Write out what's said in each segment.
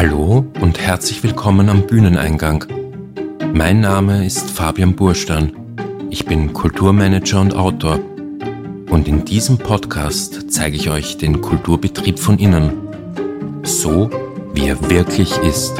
Hallo und herzlich willkommen am Bühneneingang. Mein Name ist Fabian Burstern. Ich bin Kulturmanager und Autor. Und in diesem Podcast zeige ich euch den Kulturbetrieb von innen. So, wie er wirklich ist.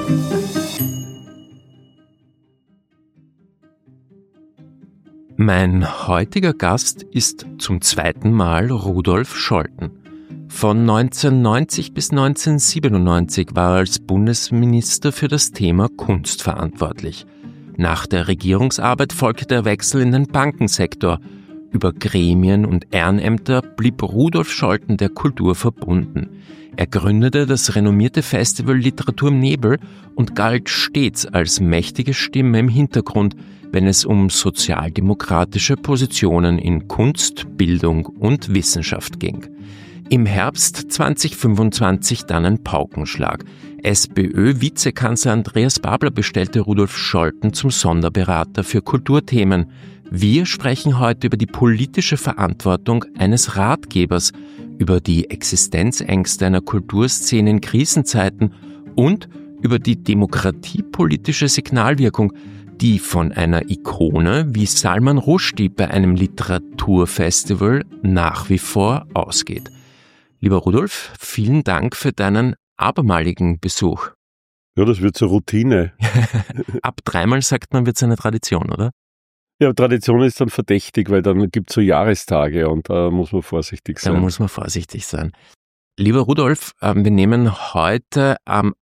Mein heutiger Gast ist zum zweiten Mal Rudolf Scholten. Von 1990 bis 1997 war er als Bundesminister für das Thema Kunst verantwortlich. Nach der Regierungsarbeit folgte der Wechsel in den Bankensektor. Über Gremien und Ehrenämter blieb Rudolf Scholten der Kultur verbunden. Er gründete das renommierte Festival Literatur im Nebel und galt stets als mächtige Stimme im Hintergrund, wenn es um sozialdemokratische Positionen in Kunst, Bildung und Wissenschaft ging. Im Herbst 2025 dann ein Paukenschlag. SPÖ-Vizekanzler Andreas Babler bestellte Rudolf Scholten zum Sonderberater für Kulturthemen. Wir sprechen heute über die politische Verantwortung eines Ratgebers, über die Existenzängste einer Kulturszene in Krisenzeiten und über die demokratiepolitische Signalwirkung, die von einer Ikone wie Salman Rushdie bei einem Literaturfestival nach wie vor ausgeht. Lieber Rudolf, vielen Dank für deinen abermaligen Besuch. Ja, das wird zur Routine. Ab 3-mal sagt man, wird es eine Tradition, oder? Ja, Tradition ist dann verdächtig, weil dann gibt es so Jahrestage und da muss man vorsichtig sein. Lieber Rudolf, wir nehmen heute am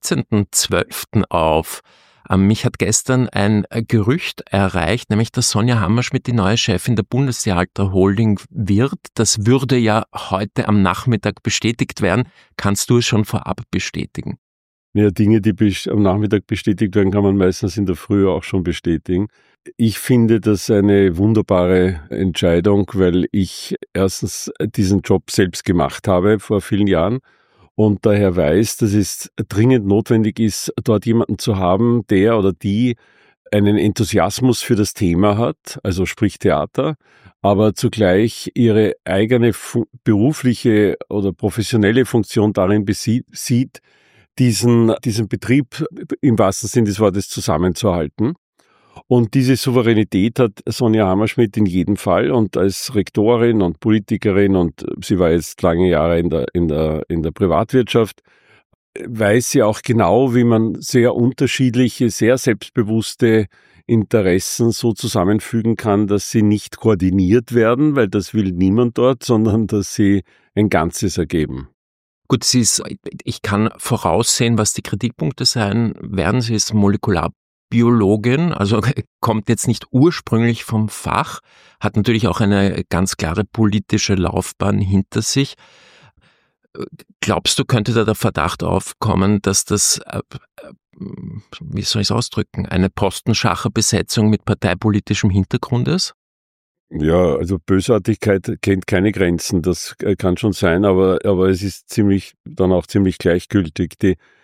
17.12. auf. Mich hat gestern ein Gerücht erreicht, nämlich dass Sonja Hammerschmidt die neue Chefin der Bundestheater Holding wird. Das würde ja heute am Nachmittag bestätigt werden. Kannst du es schon vorab bestätigen? Ja, Dinge, die am Nachmittag bestätigt werden, kann man meistens in der Früh auch schon bestätigen. Ich finde das eine wunderbare Entscheidung, weil ich erstens diesen Job selbst gemacht habe vor vielen Jahren und daher weiß, dass es dringend notwendig ist, dort jemanden zu haben, der oder die einen Enthusiasmus für das Thema hat, also sprich Theater, aber zugleich ihre eigene berufliche oder professionelle Funktion darin sieht, diesen Betrieb im wahrsten Sinne des Wortes zusammenzuhalten. Und diese Souveränität hat Sonja Hammerschmidt in jedem Fall und als Rektorin und Politikerin und sie war jetzt lange Jahre in der Privatwirtschaft, weiß sie auch genau, wie man sehr unterschiedliche, sehr selbstbewusste Interessen so zusammenfügen kann, dass sie nicht koordiniert werden, weil das will niemand dort, sondern dass sie ein Ganzes ergeben. Gut, ich kann voraussehen, was die Kritikpunkte sein werden. Sie ist Molekularbiologin, also kommt jetzt nicht ursprünglich vom Fach, hat natürlich auch eine ganz klare politische Laufbahn hinter sich. Glaubst du, könnte da der Verdacht aufkommen, dass das, wie soll ich es ausdrücken, eine Postenschacher-Besetzung mit parteipolitischem Hintergrund ist? Ja, also Bösartigkeit kennt keine Grenzen, das kann schon sein, aber es ist ziemlich gleichgültig.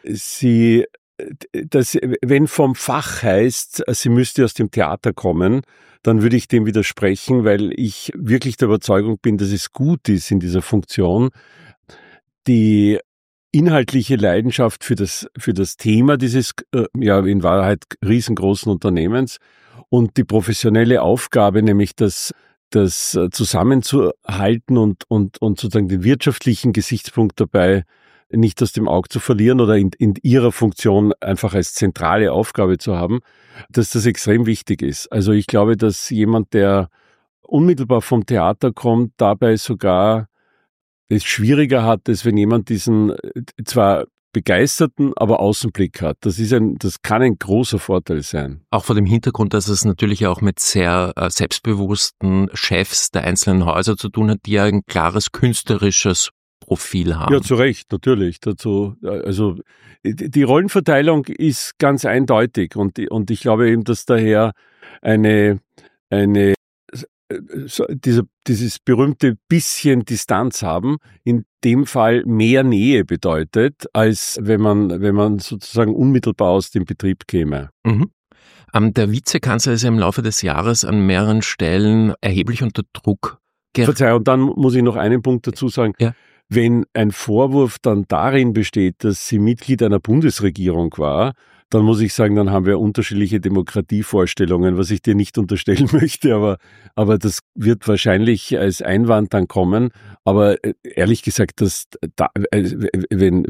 Wenn vom Fach heißt, sie müsste aus dem Theater kommen, dann würde ich dem widersprechen, weil ich wirklich der Überzeugung bin, dass es gut ist in dieser Funktion, die inhaltliche Leidenschaft für das Thema dieses, in Wahrheit riesengroßen Unternehmens und die professionelle Aufgabe, nämlich das zusammenzuhalten und sozusagen den wirtschaftlichen Gesichtspunkt dabei nicht aus dem Auge zu verlieren oder in ihrer Funktion einfach als zentrale Aufgabe zu haben, dass das extrem wichtig ist. Also ich glaube, dass jemand, der unmittelbar vom Theater kommt, dabei sogar es schwieriger hat, als wenn jemand diesen zwar begeisterten, aber Außenblick hat. Das kann ein großer Vorteil sein. Auch vor dem Hintergrund, dass es natürlich auch mit sehr selbstbewussten Chefs der einzelnen Häuser zu tun hat, die ja ein klares künstlerisches Profil haben. Ja, zu Recht, natürlich. Also die Rollenverteilung ist ganz eindeutig und ich glaube eben, dass daher dieses berühmte bisschen Distanz haben, in dem Fall mehr Nähe bedeutet, als wenn man sozusagen unmittelbar aus dem Betrieb käme. Mhm. Der Vizekanzler ist ja im Laufe des Jahres an mehreren Stellen erheblich unter Druck Verzeihung, und dann muss ich noch einen Punkt dazu sagen. Ja. Wenn ein Vorwurf dann darin besteht, dass sie Mitglied einer Bundesregierung war, dann muss ich sagen, dann haben wir unterschiedliche Demokratievorstellungen, was ich dir nicht unterstellen möchte, aber das wird wahrscheinlich als Einwand dann kommen. Aber ehrlich gesagt, wenn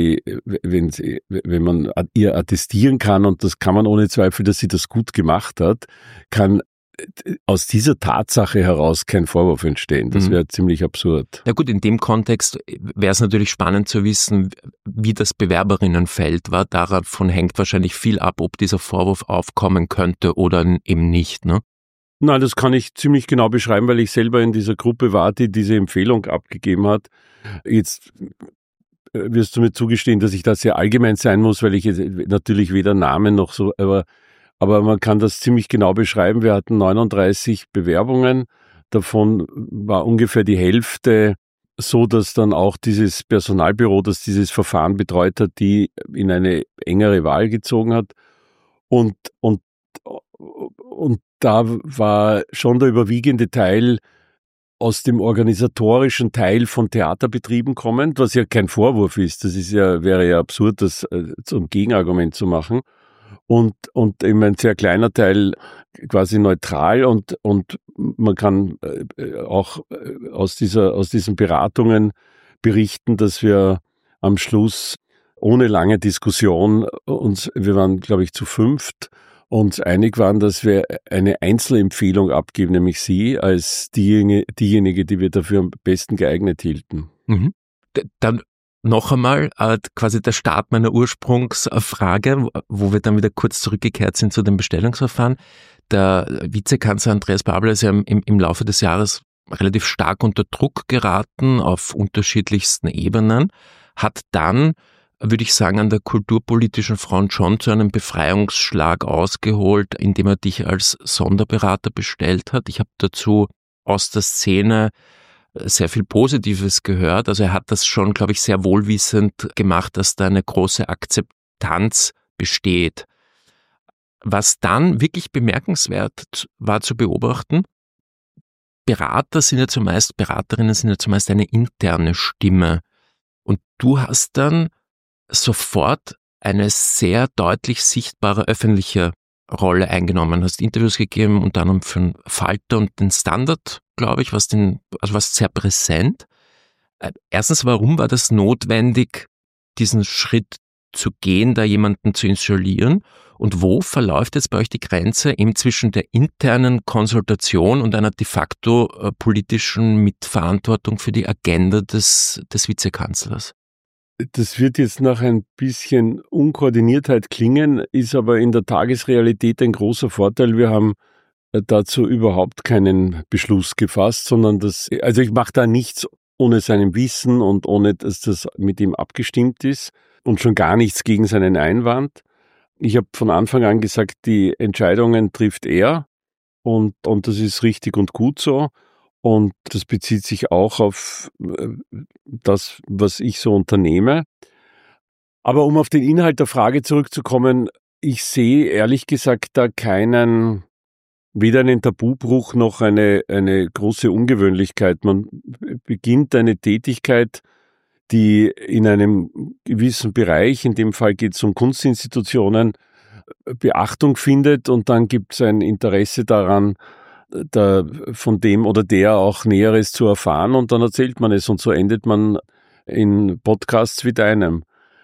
man ihr attestieren kann, und das kann man ohne Zweifel, dass sie das gut gemacht hat, kann aus dieser Tatsache heraus kein Vorwurf entstehen. Das wäre ziemlich absurd. Na gut, in dem Kontext wäre es natürlich spannend zu wissen, wie das Bewerberinnenfeld war. Davon hängt wahrscheinlich viel ab, ob dieser Vorwurf aufkommen könnte oder eben nicht, ne? Nein, das kann ich ziemlich genau beschreiben, weil ich selber in dieser Gruppe war, die diese Empfehlung abgegeben hat. Jetzt wirst du mir zugestehen, dass ich da sehr allgemein sein muss, weil ich jetzt natürlich weder Namen noch so, aber man kann das ziemlich genau beschreiben. Wir hatten 39 Bewerbungen. Davon war ungefähr die Hälfte so, dass dann auch dieses Personalbüro, das dieses Verfahren betreut hat, die in eine engere Wahl gezogen hat. Und da war schon der überwiegende Teil aus dem organisatorischen Teil von Theaterbetrieben kommend, was ja kein Vorwurf ist. Wäre ja absurd, das zum Gegenargument zu machen. Und eben ein sehr kleiner Teil quasi neutral und man kann auch aus diesen Beratungen berichten, dass wir am Schluss ohne lange Diskussion wir waren, glaube ich, zu 5, uns einig waren, dass wir eine Einzelempfehlung abgeben, nämlich Sie als diejenige, die wir dafür am besten geeignet hielten. Mhm. Dann noch einmal quasi der Start meiner Ursprungsfrage, wo wir dann wieder kurz zurückgekehrt sind zu dem Bestellungsverfahren. Der Vizekanzler Andreas Babler ist ja im Laufe des Jahres relativ stark unter Druck geraten auf unterschiedlichsten Ebenen, hat dann, würde ich sagen, an der kulturpolitischen Front schon zu einem Befreiungsschlag ausgeholt, indem er dich als Sonderberater bestellt hat. Ich habe dazu aus der Szene sehr viel Positives gehört. Also er hat das schon, glaube ich, sehr wohlwissend gemacht, dass da eine große Akzeptanz besteht. Was dann wirklich bemerkenswert war zu beobachten, Beraterinnen sind ja zumeist eine interne Stimme. Und du hast dann sofort eine sehr deutlich sichtbare öffentliche Rolle eingenommen, hast Interviews gegeben, unter anderem für den Falter und den Standard, glaube ich, warst sehr präsent. Erstens, warum war das notwendig, diesen Schritt zu gehen, da jemanden zu installieren? Und wo verläuft jetzt bei euch die Grenze eben zwischen der internen Konsultation und einer de facto politischen Mitverantwortung für die Agenda des Vizekanzlers? Das wird jetzt nach ein bisschen Unkoordiniertheit klingen, ist aber in der Tagesrealität ein großer Vorteil. Wir haben dazu überhaupt keinen Beschluss gefasst, sondern ich mache da nichts ohne seinem Wissen und ohne, dass das mit ihm abgestimmt ist und schon gar nichts gegen seinen Einwand. Ich habe von Anfang an gesagt, die Entscheidungen trifft er und das ist richtig und gut so. Und das bezieht sich auch auf das, was ich so unternehme. Aber um auf den Inhalt der Frage zurückzukommen, ich sehe ehrlich gesagt da weder einen Tabubruch noch eine große Ungewöhnlichkeit. Man beginnt eine Tätigkeit, die in einem gewissen Bereich, in dem Fall geht es um Kunstinstitutionen, Beachtung findet und dann gibt es ein Interesse daran, von dem oder der auch Näheres zu erfahren und dann erzählt man es und so endet man in Podcasts wie deinem.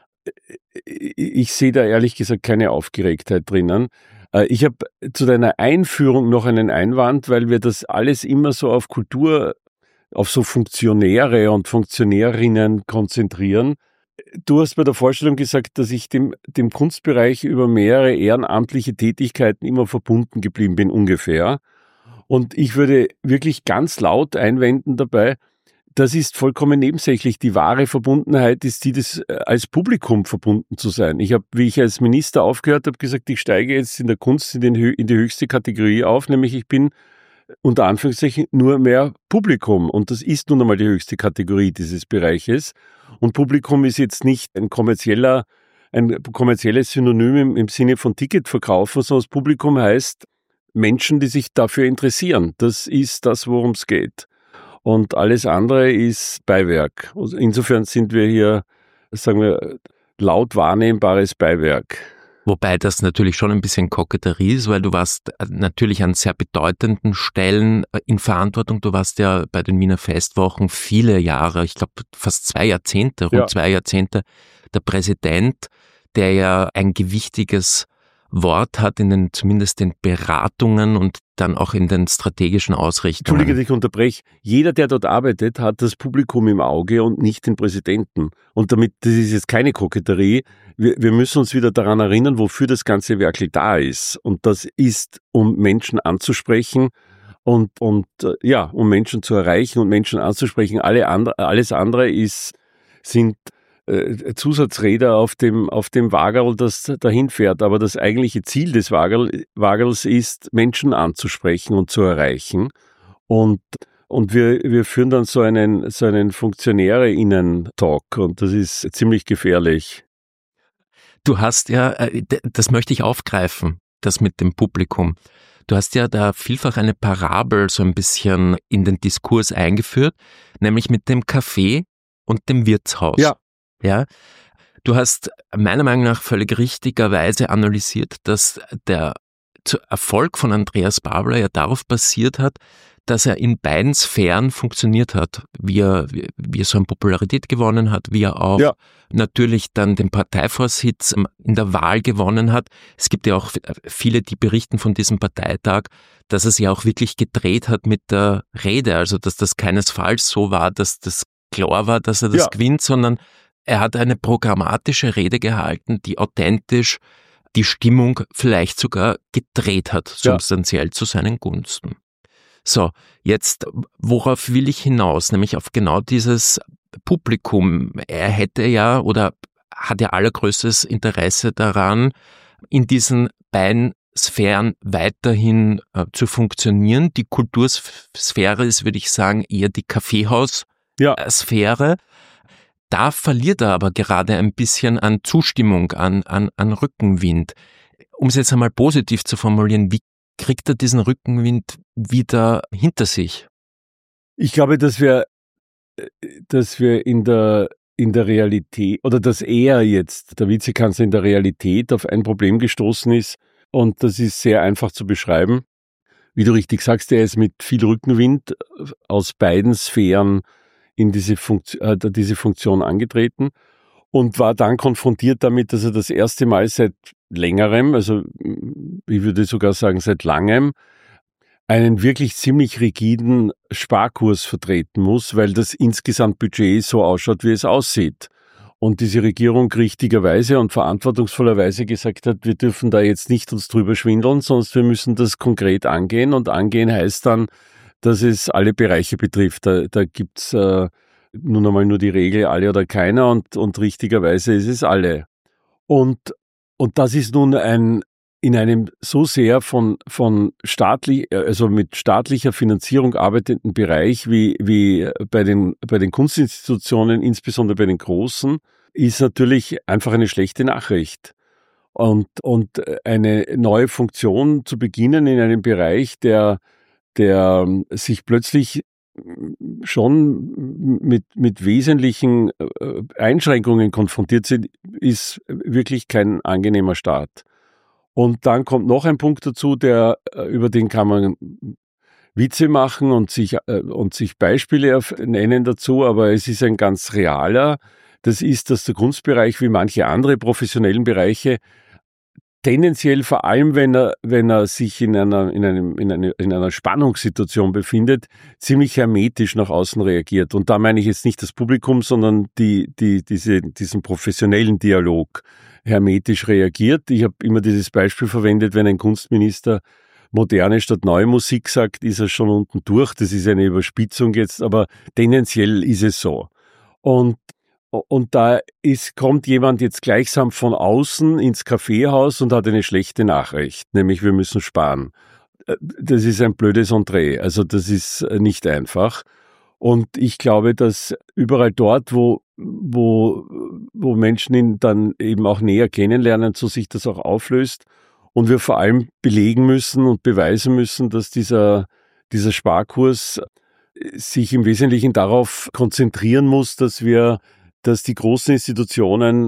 Ich sehe da ehrlich gesagt keine Aufgeregtheit drinnen. Ich habe zu deiner Einführung noch einen Einwand, weil wir das alles immer so auf Kultur, auf so Funktionäre und Funktionärinnen konzentrieren. Du hast bei der Vorstellung gesagt, dass ich dem Kunstbereich über mehrere ehrenamtliche Tätigkeiten immer verbunden geblieben bin, ungefähr. Und ich würde wirklich ganz laut einwenden dabei, das ist vollkommen nebensächlich. Die wahre Verbundenheit ist die, als Publikum verbunden zu sein. Wie ich als Minister aufgehört habe, gesagt, ich steige jetzt in der Kunst in die höchste Kategorie auf, nämlich ich bin unter Anführungszeichen nur mehr Publikum. Und das ist nun einmal die höchste Kategorie dieses Bereiches. Und Publikum ist jetzt nicht ein kommerzielles Synonym im Sinne von Ticketverkaufen, sondern das Publikum heißt Menschen, die sich dafür interessieren. Das ist das, worum es geht. und alles andere ist Beiwerk. Also insofern sind wir hier, sagen wir, laut wahrnehmbares Beiwerk. Wobei das natürlich schon ein bisschen Koketterie ist, weil du warst natürlich an sehr bedeutenden Stellen in Verantwortung. Du warst ja bei den Wiener Festwochen viele Jahre, ich glaube fast 2 Jahrzehnte, rund 2 Jahrzehnte, der Präsident, der ja ein gewichtiges Wort hat zumindest den Beratungen und dann auch in den strategischen Ausrichtungen. Entschuldige, dass ich unterbreche. Jeder, der dort arbeitet, hat das Publikum im Auge und nicht den Präsidenten. Und damit, das ist jetzt keine Koketterie, wir müssen uns wieder daran erinnern, wofür das ganze Werkel da ist. Und das ist, um Menschen anzusprechen und um Menschen zu erreichen und Menschen anzusprechen. Alles andere sind Zusatzräder auf dem Wagerl, das dahin fährt. Aber das eigentliche Ziel des Wagerls ist, Menschen anzusprechen und zu erreichen. Und wir führen dann so einen Funktionäre-Innen-Talk und das ist ziemlich gefährlich. Du hast ja, das möchte ich aufgreifen, das mit dem Publikum. Du hast ja da vielfach eine Parabel so ein bisschen in den Diskurs eingeführt, nämlich mit dem Café und dem Wirtshaus. Ja. Du hast meiner Meinung nach völlig richtigerweise analysiert, dass der Erfolg von Andreas Babler ja darauf basiert hat, dass er in beiden Sphären funktioniert hat, wie er so an Popularität gewonnen hat, wie er auch natürlich dann den Parteivorsitz in der Wahl gewonnen hat. Es gibt ja auch viele, die berichten von diesem Parteitag, dass es ja auch wirklich gedreht hat mit der Rede, also dass das keinesfalls so war, dass das klar war, dass er das gewinnt, sondern er hat eine programmatische Rede gehalten, die authentisch die Stimmung vielleicht sogar gedreht hat, substanziell zu seinen Gunsten. So, jetzt, worauf will ich hinaus? Nämlich auf genau dieses Publikum. Er hätte ja oder hat ja allergrößtes Interesse daran, in diesen beiden Sphären weiterhin zu funktionieren. Die Kultursphäre ist, würde ich sagen, eher die Kaffeehaus-Sphäre. Da verliert er aber gerade ein bisschen an Zustimmung, an Rückenwind. Um es jetzt einmal positiv zu formulieren, wie kriegt er diesen Rückenwind wieder hinter sich? Ich glaube, dass wir in der Realität, oder dass er jetzt, der Vizekanzler, in der Realität auf ein Problem gestoßen ist, und das ist sehr einfach zu beschreiben. Wie du richtig sagst, er ist mit viel Rückenwind aus beiden Sphären in diese Funktion angetreten und war dann konfrontiert damit, dass er das erste Mal seit längerem, also ich würde sogar sagen seit langem, einen wirklich ziemlich rigiden Sparkurs vertreten muss, weil das Insgesamtbudget so ausschaut, wie es aussieht. Und diese Regierung richtigerweise und verantwortungsvollerweise gesagt hat, wir dürfen da jetzt nicht uns drüber schwindeln, sonst wir müssen das konkret angehen. Und angehen heißt dann, dass es alle Bereiche betrifft. Da gibt's nun einmal nur die Regel, alle oder keiner, und richtigerweise ist es alle. Und das ist nun in einem so sehr von also mit staatlicher Finanzierung arbeitenden Bereich wie bei den Kunstinstitutionen, insbesondere bei den großen, ist natürlich einfach eine schlechte Nachricht. Und eine neue Funktion zu beginnen in einem Bereich, der sich plötzlich schon mit wesentlichen Einschränkungen konfrontiert sind, ist wirklich kein angenehmer Start. Und dann kommt noch ein Punkt dazu, über den kann man Witze machen und sich Beispiele nennen dazu, aber es ist ein ganz realer. Das ist, dass der Kunstbereich wie manche andere professionellen Bereiche tendenziell, vor allem wenn er sich in einer Spannungssituation befindet, ziemlich hermetisch nach außen reagiert. Und da meine ich jetzt nicht das Publikum, sondern diesen professionellen Dialog hermetisch reagiert. Ich habe immer dieses Beispiel verwendet, wenn ein Kunstminister moderne statt neue Musik sagt, ist er schon unten durch. Das ist eine Überspitzung jetzt, aber tendenziell ist es so. Und da kommt jemand jetzt gleichsam von außen ins Kaffeehaus und hat eine schlechte Nachricht, nämlich wir müssen sparen. Das ist ein blödes Entree, also das ist nicht einfach. Und ich glaube, dass überall dort, wo Menschen ihn dann eben auch näher kennenlernen, so sich das auch auflöst und wir vor allem belegen müssen und beweisen müssen, dass dieser Sparkurs sich im Wesentlichen darauf konzentrieren muss, dass die großen Institutionen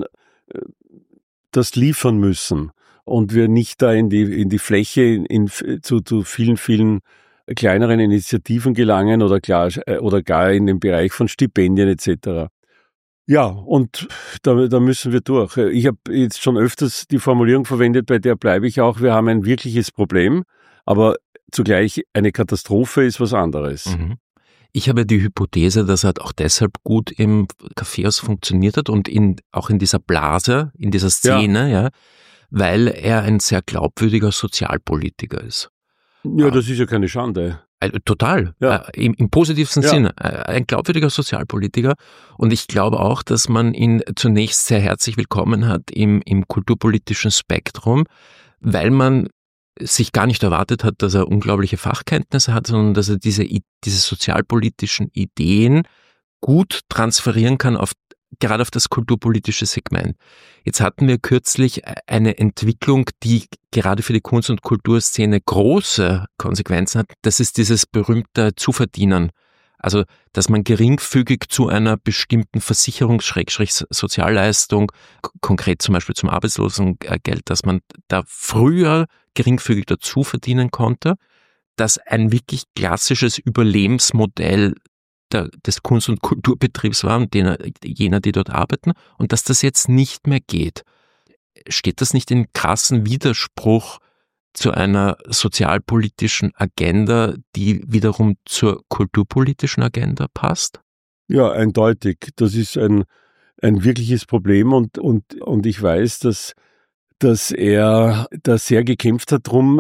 das liefern müssen und wir nicht da in die Fläche zu vielen, vielen kleineren Initiativen gelangen oder gar in den Bereich von Stipendien etc. Ja, und da müssen wir durch. Ich habe jetzt schon öfters die Formulierung verwendet, bei der bleibe ich auch, wir haben ein wirkliches Problem, aber zugleich eine Katastrophe ist was anderes. Mhm. Ich habe die Hypothese, dass er auch deshalb gut im Kaffeehaus funktioniert hat und auch in dieser Blase, in dieser Szene, ja, weil er ein sehr glaubwürdiger Sozialpolitiker ist. Ja, das ist ja keine Schande. Total, im positivsten Sinne. Ein glaubwürdiger Sozialpolitiker. Und ich glaube auch, dass man ihn zunächst sehr herzlich willkommen hat im kulturpolitischen Spektrum, weil man sich gar nicht erwartet hat, dass er unglaubliche Fachkenntnisse hat, sondern dass er diese sozialpolitischen Ideen gut transferieren kann gerade auf das kulturpolitische Segment. Jetzt hatten wir kürzlich eine Entwicklung, die gerade für die Kunst- und Kulturszene große Konsequenzen hat. Das ist dieses berühmte Zuverdienen. Also, dass man geringfügig zu einer bestimmten Versicherungs-Sozialleistung, konkret zum Beispiel zum Arbeitslosengeld, dass man da früher geringfügig dazu verdienen konnte, dass ein wirklich klassisches Überlebensmodell des Kunst- und Kulturbetriebs war und jener, die dort arbeiten, und dass das jetzt nicht mehr geht. Steht das nicht in krassen Widerspruch zu einer sozialpolitischen Agenda, die wiederum zur kulturpolitischen Agenda passt? Ja, eindeutig. Das ist ein wirkliches Problem und ich weiß, dass er da sehr gekämpft hat drum.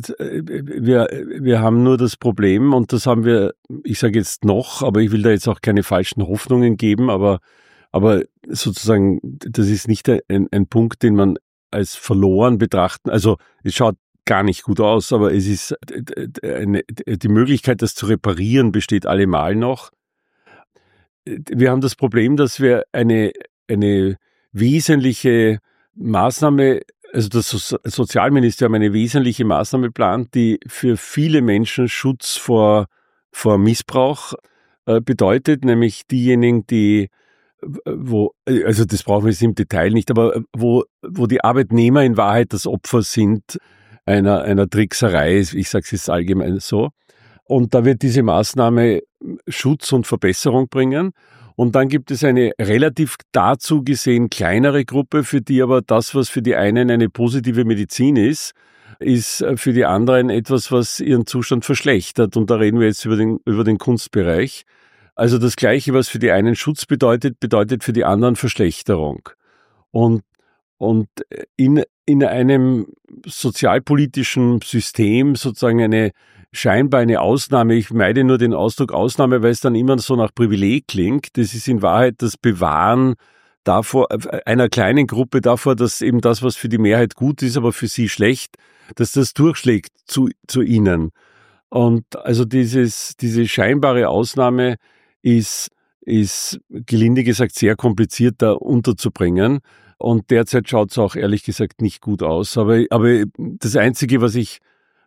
Wir haben nur das Problem, und das haben wir, ich sage jetzt noch, aber ich will da jetzt auch keine falschen Hoffnungen geben, aber sozusagen, das ist nicht ein Punkt, den man als verloren betrachten. Also es schaut gar nicht gut aus, aber es ist die Möglichkeit, das zu reparieren, besteht allemal noch. Wir haben das Problem, dass wir eine wesentliche Maßnahme, also das Sozialministerium eine wesentliche Maßnahme plant, die für viele Menschen Schutz vor Missbrauch bedeutet, nämlich diejenigen, also das brauchen wir jetzt im Detail nicht, aber wo die Arbeitnehmer in Wahrheit das Opfer sind einer Trickserei, ich sage es jetzt allgemein so. Und da wird diese Maßnahme Schutz und Verbesserung bringen. Und dann gibt es eine relativ dazu gesehen kleinere Gruppe, für die aber das, was für die einen eine positive Medizin ist für die anderen etwas, was ihren Zustand verschlechtert. Und da reden wir jetzt über den Kunstbereich. Also das Gleiche, was für die einen Schutz bedeutet für die anderen Verschlechterung. Und in einem sozialpolitischen System sozusagen scheinbar eine Ausnahme, ich meide nur den Ausdruck Ausnahme, weil es dann immer so nach Privileg klingt. Das ist in Wahrheit das Bewahren einer kleinen Gruppe davor, dass eben das, was für die Mehrheit gut ist, aber für sie schlecht, dass das durchschlägt zu ihnen. Und also diese scheinbare Ausnahme ist gelinde gesagt sehr kompliziert da unterzubringen. Und derzeit schaut es auch ehrlich gesagt nicht gut aus. Aber das Einzige, was ich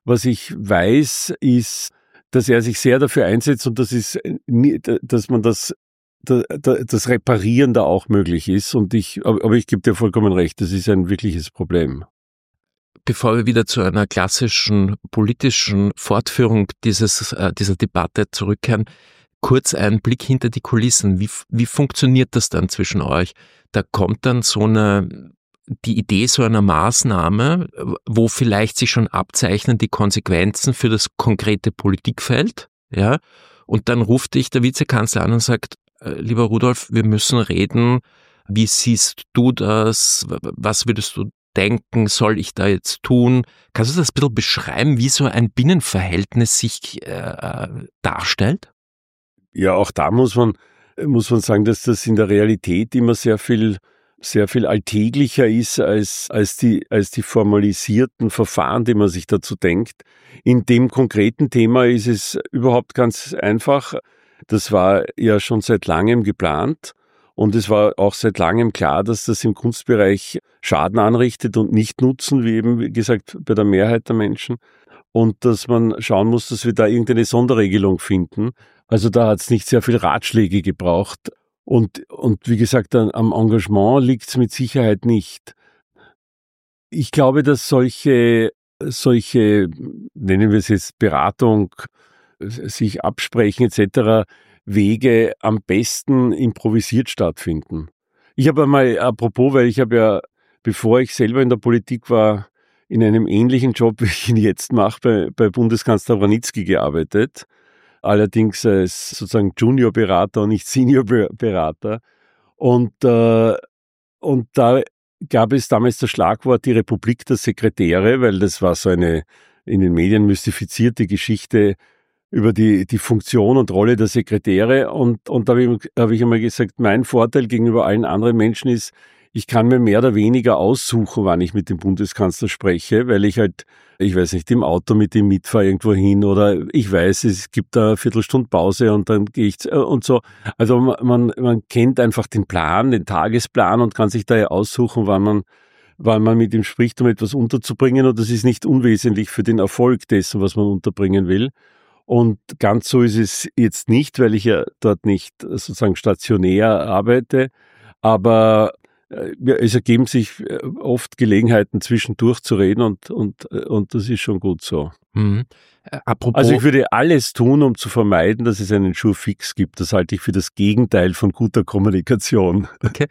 weiß, ist, dass er sich sehr dafür einsetzt und dass man das Reparieren da auch möglich ist. Aber ich gebe dir vollkommen recht, das ist ein wirkliches Problem. Bevor wir wieder zu einer klassischen politischen Fortführung dieser Debatte zurückkehren, kurz ein Blick hinter die Kulissen. Wie funktioniert das dann zwischen euch? Da kommt dann die Idee so einer Maßnahme, wo vielleicht sich schon abzeichnen die Konsequenzen für das konkrete Politikfeld, ja? Und dann ruft dich der Vizekanzler an und sagt, lieber Rudolf, wir müssen reden. Wie siehst du das? Was würdest du denken, soll ich da jetzt tun? Kannst du das ein bisschen beschreiben, wie so ein Binnenverhältnis sich darstellt? Ja, auch da muss man sagen, dass das in der Realität immer sehr viel alltäglicher ist als die formalisierten Verfahren, die man sich dazu denkt. In dem konkreten Thema ist es überhaupt ganz einfach. Das war ja schon seit langem geplant und es war auch seit langem klar, dass das im Kunstbereich Schaden anrichtet und nicht Nutzen, wie eben wie gesagt bei der Mehrheit der Menschen. Und dass man schauen muss, dass wir da irgendeine Sonderregelung finden. Also da hat es nicht sehr viel Ratschläge gebraucht. Und wie gesagt, am Engagement liegt es mit Sicherheit nicht. Ich glaube, dass solche, nennen wir es jetzt Beratung, sich absprechen etc., Wege am besten improvisiert stattfinden. Ich habe einmal, apropos, weil ich habe ja, bevor ich selber in der Politik war, in einem ähnlichen Job, wie ich ihn jetzt mache, bei Bundeskanzler Wranitzky gearbeitet. Allerdings als sozusagen Junior-Berater und nicht Senior-Berater. Und da gab es damals das Schlagwort die Republik der Sekretäre, weil das war so eine in den Medien mystifizierte Geschichte über die Funktion und Rolle der Sekretäre. Und da habe ich einmal gesagt, mein Vorteil gegenüber allen anderen Menschen ist, ich kann mir mehr oder weniger aussuchen, wann ich mit dem Bundeskanzler spreche, weil ich halt, ich weiß nicht, im Auto mit ihm mitfahre irgendwo hin oder ich weiß, es gibt da eine Viertelstunde Pause und dann gehe ich und so. Also man kennt einfach den Plan, den Tagesplan und kann sich daher aussuchen, wann man mit ihm spricht, um etwas unterzubringen, und das ist nicht unwesentlich für den Erfolg dessen, was man unterbringen will. Und ganz so ist es jetzt nicht, weil ich ja dort nicht sozusagen stationär arbeite, aber es ergeben sich oft Gelegenheiten, zwischendurch zu reden und das ist schon gut so. Mhm. Apropos, also ich würde alles tun, um zu vermeiden, dass es einen Jour-fix gibt. Das halte ich für das Gegenteil von guter Kommunikation. Okay.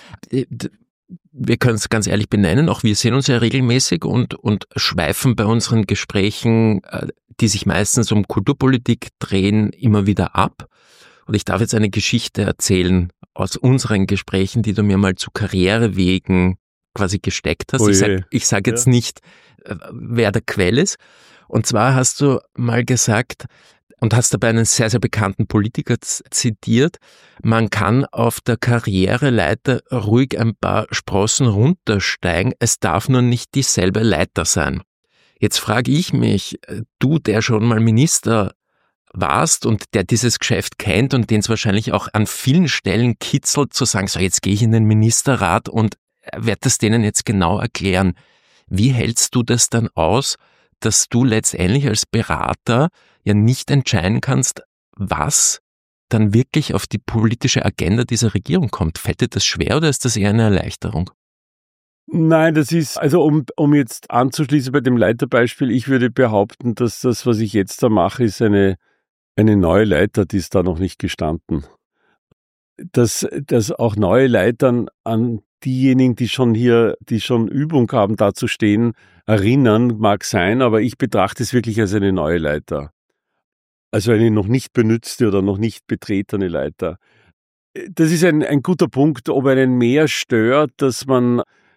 Wir können es ganz ehrlich benennen, auch wir sehen uns ja regelmäßig und schweifen bei unseren Gesprächen, die sich meistens um Kulturpolitik drehen, immer wieder ab. Und ich darf jetzt eine Geschichte erzählen aus unseren Gesprächen, die du mir mal zu Karrierewegen quasi gesteckt hast. Oh ich sag jetzt nicht, wer der Quell ist. Und zwar hast du mal gesagt und hast dabei einen sehr, sehr bekannten Politiker zitiert, man kann auf der Karriereleiter ruhig ein paar Sprossen runtersteigen, es darf nur nicht dieselbe Leiter sein. Jetzt frage ich mich, du, der schon mal Minister warst und der dieses Geschäft kennt und den es wahrscheinlich auch an vielen Stellen kitzelt, zu sagen, so jetzt gehe ich in den Ministerrat und werde das denen jetzt genau erklären. Wie hältst du das dann aus, dass du letztendlich als Berater ja nicht entscheiden kannst, was dann wirklich auf die politische Agenda dieser Regierung kommt? Fällt dir das schwer oder ist das eher eine Erleichterung? Nein, das ist, also um jetzt anzuschließen bei dem Leiterbeispiel, ich würde behaupten, dass das, was ich jetzt da mache, ist eine neue Leiter, die ist da noch nicht gestanden. Dass auch neue Leitern an diejenigen, die schon Übung haben, da zu stehen, erinnern, mag sein, aber ich betrachte es wirklich als eine neue Leiter. Also eine noch nicht benützte oder noch nicht betretene Leiter. Das ist ein guter Punkt, ob einen mehr stört, dass man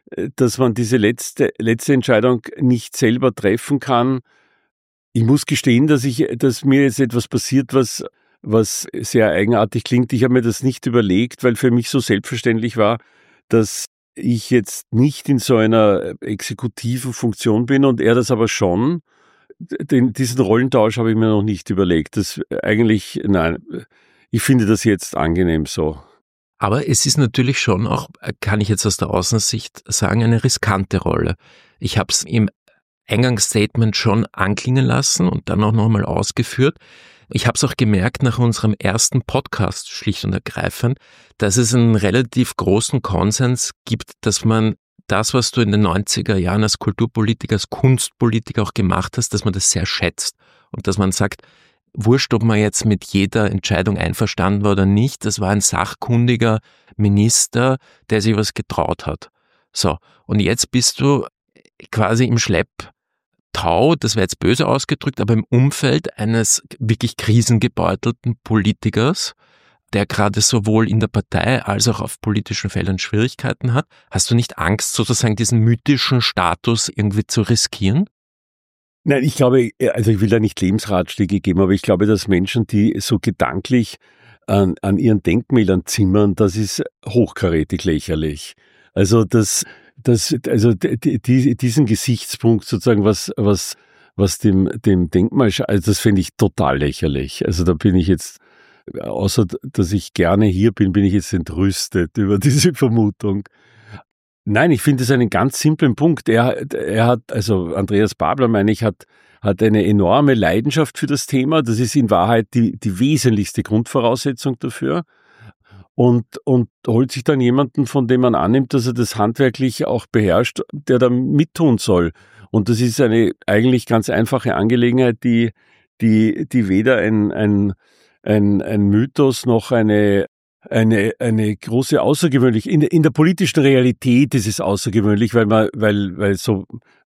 diese letzte Entscheidung nicht selber treffen kann. Ich muss gestehen, dass mir jetzt etwas passiert, was sehr eigenartig klingt. Ich habe mir das nicht überlegt, weil für mich so selbstverständlich war, dass ich jetzt nicht in so einer exekutiven Funktion bin und er das aber schon. Diesen Rollentausch habe ich mir noch nicht überlegt. Nein, ich finde das jetzt angenehm so. Aber es ist natürlich schon auch, kann ich jetzt aus der Außensicht sagen, eine riskante Rolle. Ich habe es im Eingangsstatement schon anklingen lassen und dann auch nochmal ausgeführt. Ich habe es auch gemerkt nach unserem ersten Podcast, schlicht und ergreifend, dass es einen relativ großen Konsens gibt, dass man das, was du in den 90er Jahren als Kulturpolitiker, als Kunstpolitiker auch gemacht hast, dass man das sehr schätzt und dass man sagt, wurscht, ob man jetzt mit jeder Entscheidung einverstanden war oder nicht, das war ein sachkundiger Minister, der sich was getraut hat. So, und jetzt bist du quasi im Schlepptau, das wäre jetzt böse ausgedrückt, aber im Umfeld eines wirklich krisengebeutelten Politikers, der gerade sowohl in der Partei als auch auf politischen Feldern Schwierigkeiten hat. Hast du nicht Angst, sozusagen diesen mythischen Status irgendwie zu riskieren? Nein, ich glaube, also ich will da nicht Lebensratschläge geben, aber ich glaube, dass Menschen, die so gedanklich an ihren Denkmälern zimmern, das ist hochkarätig lächerlich. Also diesen Gesichtspunkt sozusagen, was dem Denkmal, also das finde ich total lächerlich. Also da bin ich jetzt, außer dass ich gerne hier bin ich jetzt entrüstet über diese Vermutung. Nein, ich finde es einen ganz simplen Punkt. Er hat, also Andreas Babler, meine ich, hat hat eine enorme Leidenschaft für das Thema. Das ist in Wahrheit die wesentlichste Grundvoraussetzung dafür. Und holt sich dann jemanden, von dem man annimmt, dass er das handwerklich auch beherrscht, der da mittun soll. Und das ist eine eigentlich ganz einfache Angelegenheit, die weder ein Mythos noch eine große außergewöhnlich. In der politischen Realität ist es außergewöhnlich, weil so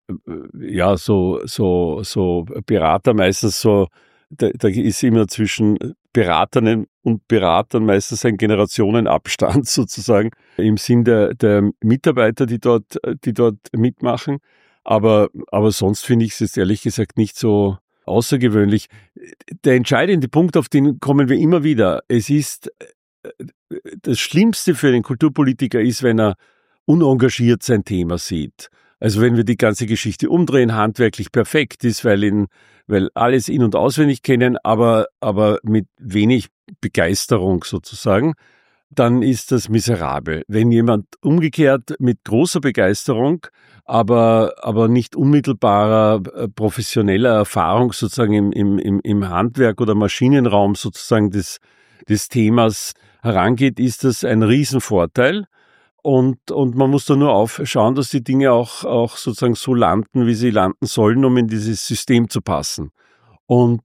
Berater meistens so, da ist immer zwischen Beraterinnen und Beratern meistens ein Generationenabstand sozusagen im Sinn der Mitarbeiter, die dort mitmachen. Aber sonst finde ich es jetzt ehrlich gesagt nicht so außergewöhnlich. Der entscheidende Punkt, auf den kommen wir immer wieder. Es ist das Schlimmste für den Kulturpolitiker ist, wenn er unengagiert sein Thema sieht. Also wenn wir die ganze Geschichte umdrehen, handwerklich perfekt ist, weil alles in- und auswendig kennen, aber mit wenig Begeisterung sozusagen, dann ist das miserabel. Wenn jemand umgekehrt mit großer Begeisterung, aber nicht unmittelbarer professioneller Erfahrung sozusagen im Handwerk oder Maschinenraum sozusagen des Themas herangeht, ist das ein Riesenvorteil. Und man muss da nur schauen, dass die Dinge auch sozusagen so landen, wie sie landen sollen, um in dieses System zu passen. Und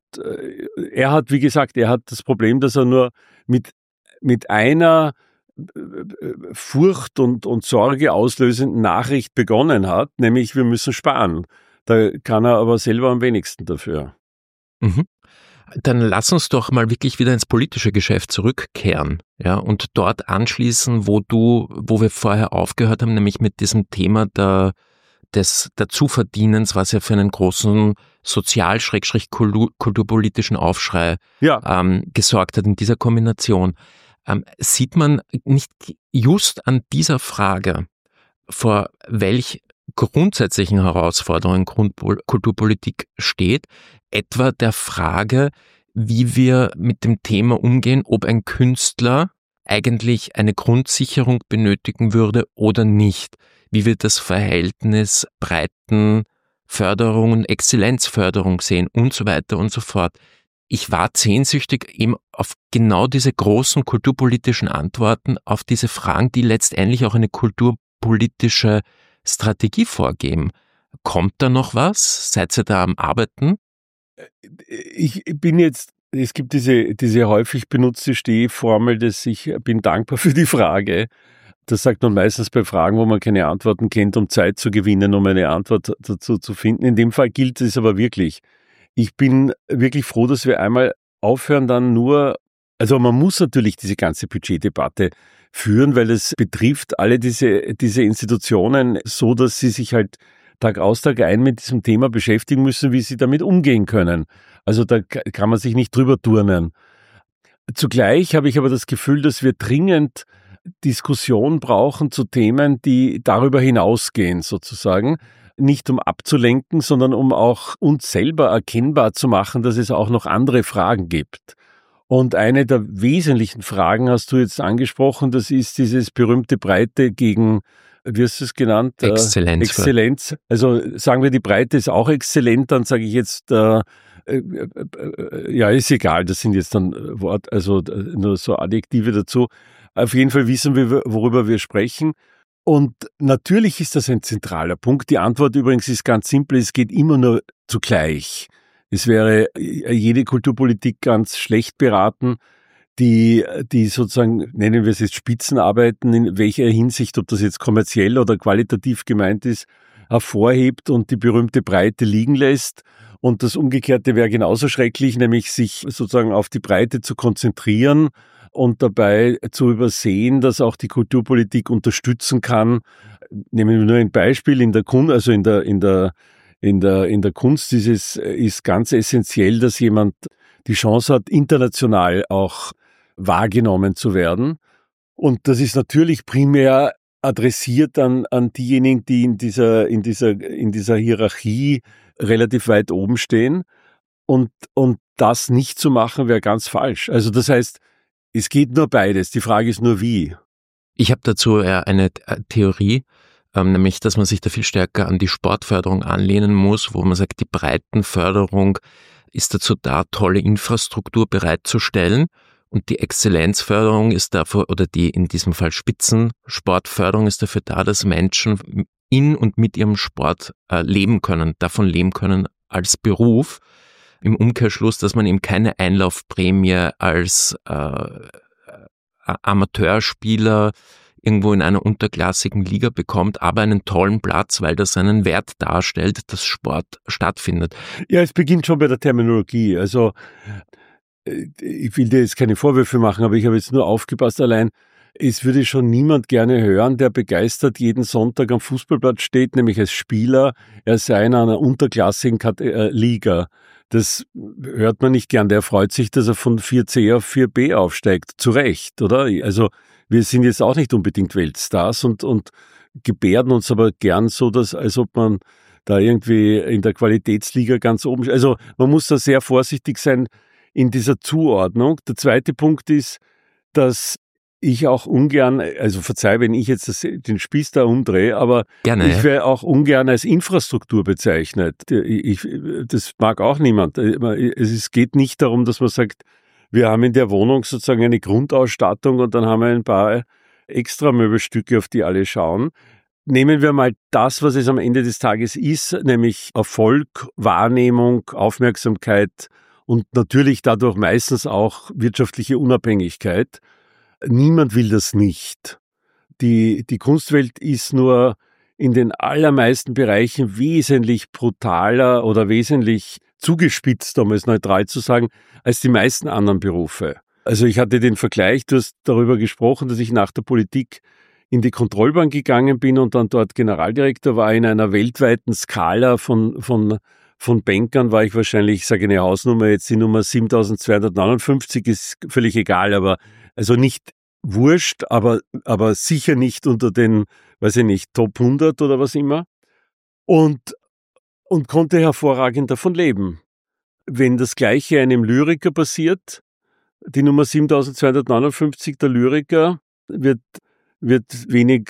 er hat, wie gesagt, das Problem, dass er nur mit einer Furcht und Sorge auslösenden Nachricht begonnen hat, nämlich wir müssen sparen. Da kann er aber selber am wenigsten dafür. Mhm. Dann lass uns doch mal wirklich wieder ins politische Geschäft zurückkehren, ja, und dort anschließen, wo wir vorher aufgehört haben, nämlich mit diesem Thema des Dazuverdienens, was ja für einen großen sozial-kulturpolitischen Aufschrei gesorgt hat in dieser Kombination. Sieht man nicht just an dieser Frage, vor welch grundsätzlichen Herausforderungen Kulturpolitik steht, etwa der Frage, wie wir mit dem Thema umgehen, ob ein Künstler eigentlich eine Grundsicherung benötigen würde oder nicht. Wie wir das Verhältnis Breitenförderung und Exzellenzförderung sehen und so weiter und so fort. Ich war sehnsüchtig eben auf genau diese großen kulturpolitischen Antworten auf diese Fragen, die letztendlich auch eine kulturpolitische Strategie vorgeben. Kommt da noch was? Seid ihr da am Arbeiten? Es gibt diese häufig benutzte Stehformel, ich bin dankbar für die Frage. Das sagt man meistens bei Fragen, wo man keine Antworten kennt, um Zeit zu gewinnen, um eine Antwort dazu zu finden. In dem Fall gilt es aber wirklich. Ich bin wirklich froh, dass wir einmal aufhören, also man muss natürlich diese ganze Budgetdebatte führen, weil es betrifft alle diese Institutionen so, dass sie sich halt Tag aus, Tag ein mit diesem Thema beschäftigen müssen, wie sie damit umgehen können. Also da kann man sich nicht drüber turnen. Zugleich habe ich aber das Gefühl, dass wir dringend Diskussion brauchen zu Themen, die darüber hinausgehen sozusagen. Nicht um abzulenken, sondern um auch uns selber erkennbar zu machen, dass es auch noch andere Fragen gibt. Und eine der wesentlichen Fragen hast du jetzt angesprochen, das ist dieses berühmte Breite gegen, wie hast du es genannt? Exzellenz. Also sagen wir, die Breite ist auch exzellent, dann sage ich jetzt, ist egal, das sind jetzt dann nur so Adjektive dazu. Auf jeden Fall wissen wir, worüber wir sprechen. Und natürlich ist das ein zentraler Punkt. Die Antwort übrigens ist ganz simpel, es geht immer nur zugleich. Es wäre jede Kulturpolitik ganz schlecht beraten, die sozusagen, nennen wir es jetzt Spitzenarbeiten, in welcher Hinsicht, ob das jetzt kommerziell oder qualitativ gemeint ist, hervorhebt und die berühmte Breite liegen lässt. Und das Umgekehrte wäre genauso schrecklich, nämlich sich sozusagen auf die Breite zu konzentrieren und dabei zu übersehen, dass auch die Kulturpolitik unterstützen kann. Nehmen wir nur ein Beispiel in der Kunst, also in der Kunst ist ganz essentiell, dass jemand die Chance hat, international auch wahrgenommen zu werden. Und das ist natürlich primär adressiert an diejenigen, die in dieser Hierarchie relativ weit oben stehen. Und das nicht zu machen, wäre ganz falsch. Also das heißt, es geht nur beides. Die Frage ist nur wie. Ich habe dazu eine Theorie. nämlich, dass man sich da viel stärker an die Sportförderung anlehnen muss, wo man sagt, die Breitenförderung ist dazu da, tolle Infrastruktur bereitzustellen und die Exzellenzförderung ist dafür, oder die in diesem Fall Spitzensportförderung ist dafür da, dass Menschen in und mit ihrem Sport leben können, davon leben können als Beruf. Im Umkehrschluss, dass man eben keine Einlaufprämie als Amateurspieler irgendwo in einer unterklassigen Liga bekommt, aber einen tollen Platz, weil das einen Wert darstellt, dass Sport stattfindet. Ja, es beginnt schon bei der Terminologie. Also ich will dir jetzt keine Vorwürfe machen, aber ich habe jetzt nur aufgepasst allein. Es würde schon niemand gerne hören, der begeistert jeden Sonntag am Fußballplatz steht, nämlich als Spieler, er sei in einer unterklassigen Liga. Das hört man nicht gern. Der freut sich, dass er von 4C auf 4B aufsteigt. Zu Recht, oder? Also wir sind jetzt auch nicht unbedingt Weltstars und gebärden uns aber gern so, als ob man da irgendwie in der Qualitätsliga ganz oben steht. Also man muss da sehr vorsichtig sein in dieser Zuordnung. Der zweite Punkt ist, dass ich auch ungern, also verzeih, wenn ich jetzt den Spieß da umdrehe, aber gerne, ich wäre auch ungern als Infrastruktur bezeichnet. Das mag auch niemand. Es geht nicht darum, dass man sagt, wir haben in der Wohnung sozusagen eine Grundausstattung und dann haben wir ein paar extra Möbelstücke, auf die alle schauen. Nehmen wir mal das, was es am Ende des Tages ist, nämlich Erfolg, Wahrnehmung, Aufmerksamkeit und natürlich dadurch meistens auch wirtschaftliche Unabhängigkeit. Niemand will das nicht. Die Kunstwelt ist nur in den allermeisten Bereichen wesentlich brutaler oder wesentlich zugespitzt, um es neutral zu sagen, als die meisten anderen Berufe. Also ich hatte den Vergleich, du hast darüber gesprochen, dass ich nach der Politik in die Kontrollbank gegangen bin und dann dort Generaldirektor war. In einer weltweiten Skala von Bankern war ich wahrscheinlich, ich sage eine Hausnummer, jetzt die Nummer 7259, ist völlig egal, aber also nicht wurscht, aber sicher nicht unter den, weiß ich nicht, Top 100 oder was immer. Und konnte hervorragend davon leben. Wenn das Gleiche einem Lyriker passiert, die Nummer 7259, der Lyriker, wird wenig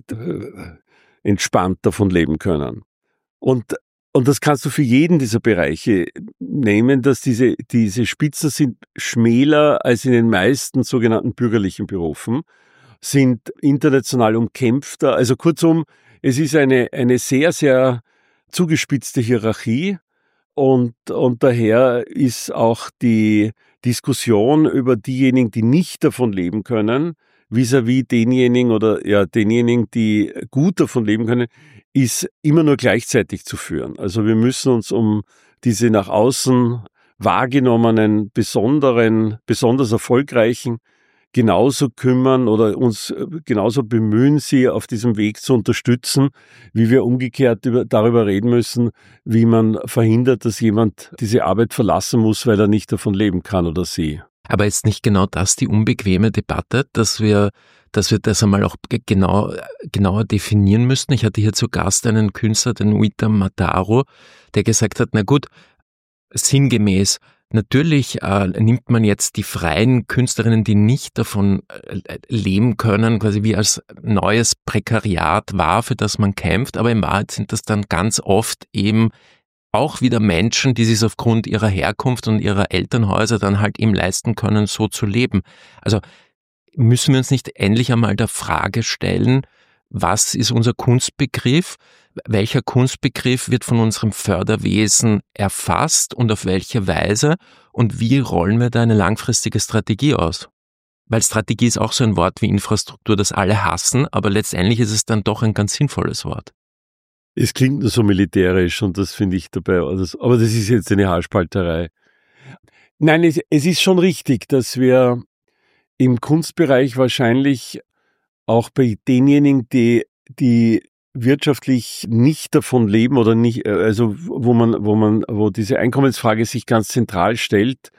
entspannt davon leben können. Und das kannst du für jeden dieser Bereiche nehmen, dass diese Spitzen sind schmäler als in den meisten sogenannten bürgerlichen Berufen, sind international umkämpfter. Also kurzum, es ist eine sehr, sehr zugespitzte Hierarchie und daher ist auch die Diskussion über diejenigen, die nicht davon leben können, vis-à-vis denjenigen, die gut davon leben können, ist immer nur gleichzeitig zu führen. Also wir müssen uns um diese nach außen wahrgenommenen, besonders erfolgreichen genauso kümmern oder uns genauso bemühen, sie auf diesem Weg zu unterstützen, wie wir umgekehrt darüber reden müssen, wie man verhindert, dass jemand diese Arbeit verlassen muss, weil er nicht davon leben kann oder sie. Aber ist nicht genau das die unbequeme Debatte, dass wir das einmal auch genauer definieren müssten? Ich hatte hier zu Gast einen Künstler, den Uita Mataro, der gesagt hat, na gut, sinngemäß, natürlich nimmt man jetzt die freien Künstlerinnen, die nicht davon leben können, quasi wie als neues Prekariat wahr, für das man kämpft, aber in Wahrheit sind das dann ganz oft eben auch wieder Menschen, die sich aufgrund ihrer Herkunft und ihrer Elternhäuser dann halt eben leisten können, so zu leben. Also müssen wir uns nicht endlich einmal der Frage stellen, was ist unser Kunstbegriff? Welcher Kunstbegriff wird von unserem Förderwesen erfasst und auf welche Weise? Und wie rollen wir da eine langfristige Strategie aus? Weil Strategie ist auch so ein Wort wie Infrastruktur, das alle hassen, aber letztendlich ist es dann doch ein ganz sinnvolles Wort. Es klingt nur so militärisch und das finde ich dabei, aber das ist jetzt eine Haarspalterei. Nein, es ist schon richtig, dass wir im Kunstbereich wahrscheinlich auch bei denjenigen, die wirtschaftlich nicht davon leben oder nicht, also wo diese Einkommensfrage sich ganz zentral stellt,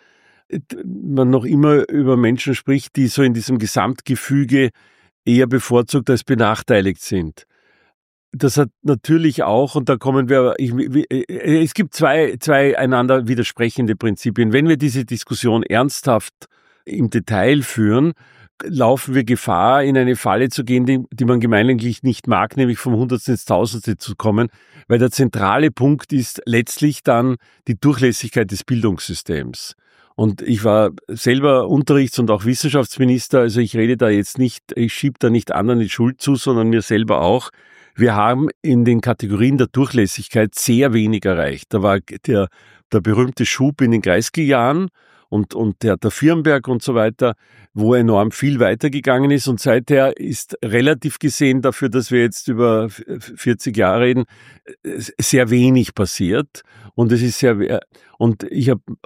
man noch immer über Menschen spricht, die so in diesem Gesamtgefüge eher bevorzugt als benachteiligt sind. Das hat natürlich auch, und da kommen wir, es gibt zwei einander widersprechende Prinzipien. Wenn wir diese Diskussion ernsthaft im Detail führen, laufen wir Gefahr, in eine Falle zu gehen, die man gemeinhin nicht mag, nämlich vom Hundertsten ins Tausendste zu kommen, weil der zentrale Punkt ist letztlich dann die Durchlässigkeit des Bildungssystems. Und ich war selber Unterrichts- und auch Wissenschaftsminister, also ich schiebe da nicht anderen die Schuld zu, sondern mir selber auch. Wir haben in den Kategorien der Durchlässigkeit sehr wenig erreicht. Da war der berühmte Schub in den Kreisky-Jahren und der Firnberg und so weiter, wo enorm viel weitergegangen ist. Und seither ist relativ gesehen dafür, dass wir jetzt über 40 Jahre reden, sehr wenig passiert. Und es ist und ich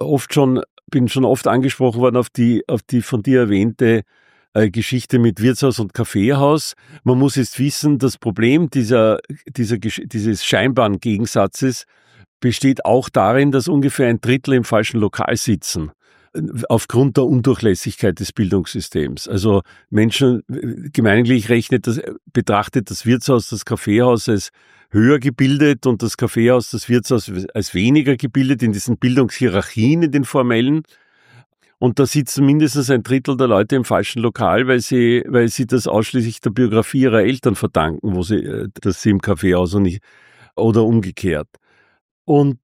bin schon oft angesprochen worden auf die von dir erwähnte Geschichte mit Wirtshaus und Kaffeehaus. Man muss jetzt wissen, das Problem dieses scheinbaren Gegensatzes besteht auch darin, dass ungefähr ein Drittel im falschen Lokal sitzen, aufgrund der Undurchlässigkeit des Bildungssystems. Also Menschen gemeinhin betrachtet das Wirtshaus, das Kaffeehaus als höher gebildet und das Kaffeehaus, das Wirtshaus als weniger gebildet in diesen Bildungshierarchien, in den formellen. Und da sitzen mindestens ein Drittel der Leute im falschen Lokal, weil sie das ausschließlich der Biografie ihrer Eltern verdanken, dass sie im Kaffeehaus oder umgekehrt. Und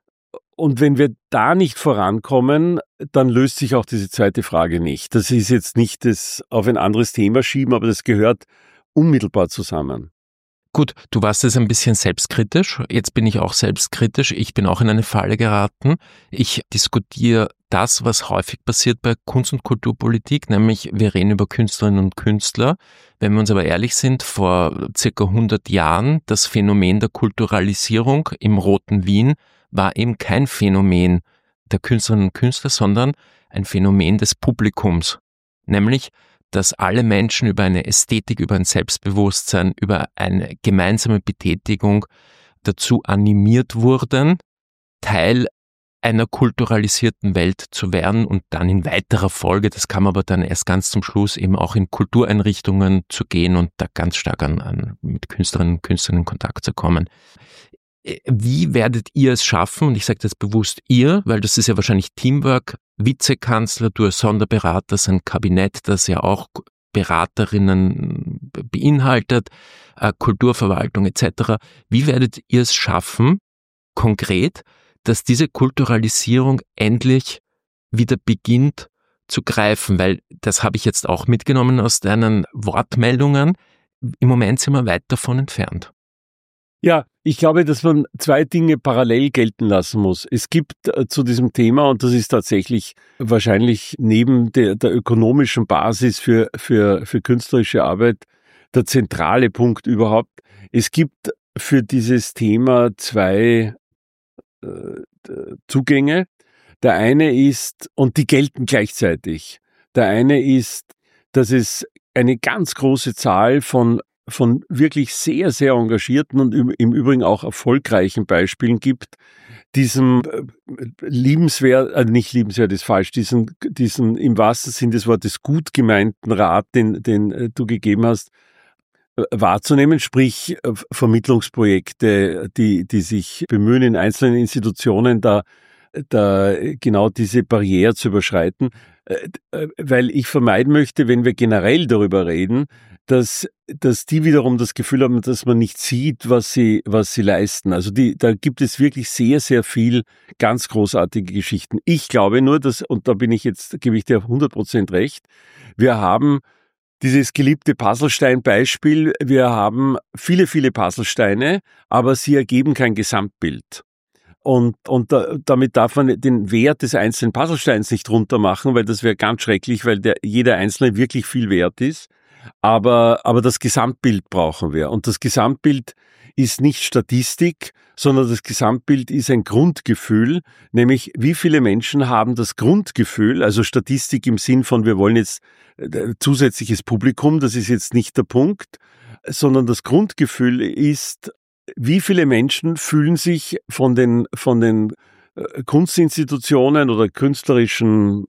wenn wir da nicht vorankommen, dann löst sich auch diese zweite Frage nicht. Das ist jetzt nicht das auf ein anderes Thema schieben, aber das gehört unmittelbar zusammen. Gut, du warst jetzt ein bisschen selbstkritisch. Jetzt bin ich auch selbstkritisch. Ich bin auch in eine Falle geraten. Ich diskutiere das, was häufig passiert bei Kunst- und Kulturpolitik, nämlich wir reden über Künstlerinnen und Künstler. Wenn wir uns aber ehrlich sind, vor circa 100 Jahren, das Phänomen der Kulturalisierung im roten Wien war eben kein Phänomen der Künstlerinnen und Künstler, sondern ein Phänomen des Publikums. Nämlich, dass alle Menschen über eine Ästhetik, über ein Selbstbewusstsein, über eine gemeinsame Betätigung dazu animiert wurden, Teil einer kulturalisierten Welt zu werden und dann in weiterer Folge, das kam aber dann erst ganz zum Schluss, eben auch in Kultureinrichtungen zu gehen und da ganz stark mit Künstlerinnen und Künstlern in Kontakt zu kommen. Wie werdet ihr es schaffen, und ich sage das bewusst ihr, weil das ist ja wahrscheinlich Teamwork, Vizekanzler, du als Sonderberater, sein Kabinett, das ja auch Beraterinnen beinhaltet, Kulturverwaltung etc. Wie werdet ihr es schaffen, konkret, dass diese Kulturalisierung endlich wieder beginnt zu greifen? Weil das habe ich jetzt auch mitgenommen aus deinen Wortmeldungen. Im Moment sind wir weit davon entfernt. Ja, ich glaube, dass man zwei Dinge parallel gelten lassen muss. Es gibt zu diesem Thema, und das ist tatsächlich wahrscheinlich neben der ökonomischen Basis für künstlerische Arbeit der zentrale Punkt überhaupt. Es gibt für dieses Thema zwei Zugänge. Der eine ist, und die gelten gleichzeitig, der eine ist, dass es eine ganz große Zahl von wirklich sehr, sehr engagierten und im Übrigen auch erfolgreichen Beispielen gibt, diesem nicht liebenswert ist falsch, diesen im wahrsten Sinne des Wortes gut gemeinten Rat, den du gegeben hast, wahrzunehmen, sprich Vermittlungsprojekte, die sich bemühen, in einzelnen Institutionen da genau diese Barriere zu überschreiten, weil ich vermeiden möchte, wenn wir generell darüber reden, dass die wiederum das Gefühl haben, dass man nicht sieht, was sie leisten. Also da gibt es wirklich sehr, sehr viel ganz großartige Geschichten. Ich glaube nur, und da gebe ich dir 100% recht, wir haben dieses geliebte Puzzlestein-Beispiel, wir haben viele, viele Puzzlesteine, aber sie ergeben kein Gesamtbild. Und damit darf man den Wert des einzelnen Puzzlesteins nicht runtermachen, weil das wäre ganz schrecklich, weil jeder einzelne wirklich viel wert ist. Aber das Gesamtbild brauchen wir. Und das Gesamtbild ist nicht Statistik, sondern das Gesamtbild ist ein Grundgefühl, nämlich wie viele Menschen haben das Grundgefühl, also Statistik im Sinn von, wir wollen jetzt zusätzliches Publikum, das ist jetzt nicht der Punkt, sondern das Grundgefühl ist, wie viele Menschen fühlen sich von den Kunstinstitutionen oder künstlerischen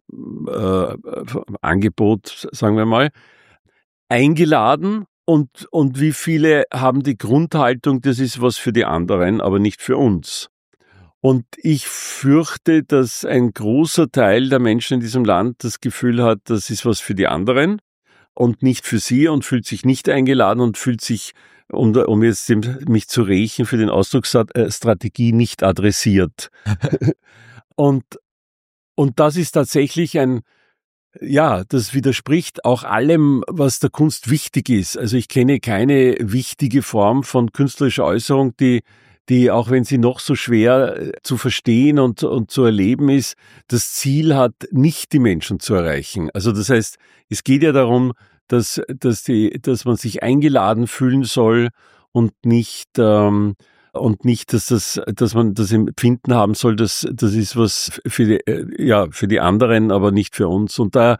Angebot, sagen wir mal, eingeladen und wie viele haben die Grundhaltung, das ist was für die anderen, aber nicht für uns. Und ich fürchte, dass ein großer Teil der Menschen in diesem Land das Gefühl hat, das ist was für die anderen. und nicht für sie und fühlt sich nicht eingeladen und fühlt sich, um jetzt mich zu rächen für den Ausdrucksstrategie, nicht adressiert. Und das ist tatsächlich das widerspricht auch allem, was der Kunst wichtig ist. Also ich kenne keine wichtige Form von künstlerischer Äußerung, die auch wenn sie noch so schwer zu verstehen und zu erleben ist, das Ziel hat, nicht die Menschen zu erreichen. Also das heißt, es geht ja darum, dass man sich eingeladen fühlen soll und nicht, dass man das Empfinden haben soll, das ist was für die anderen, aber nicht für uns. Und da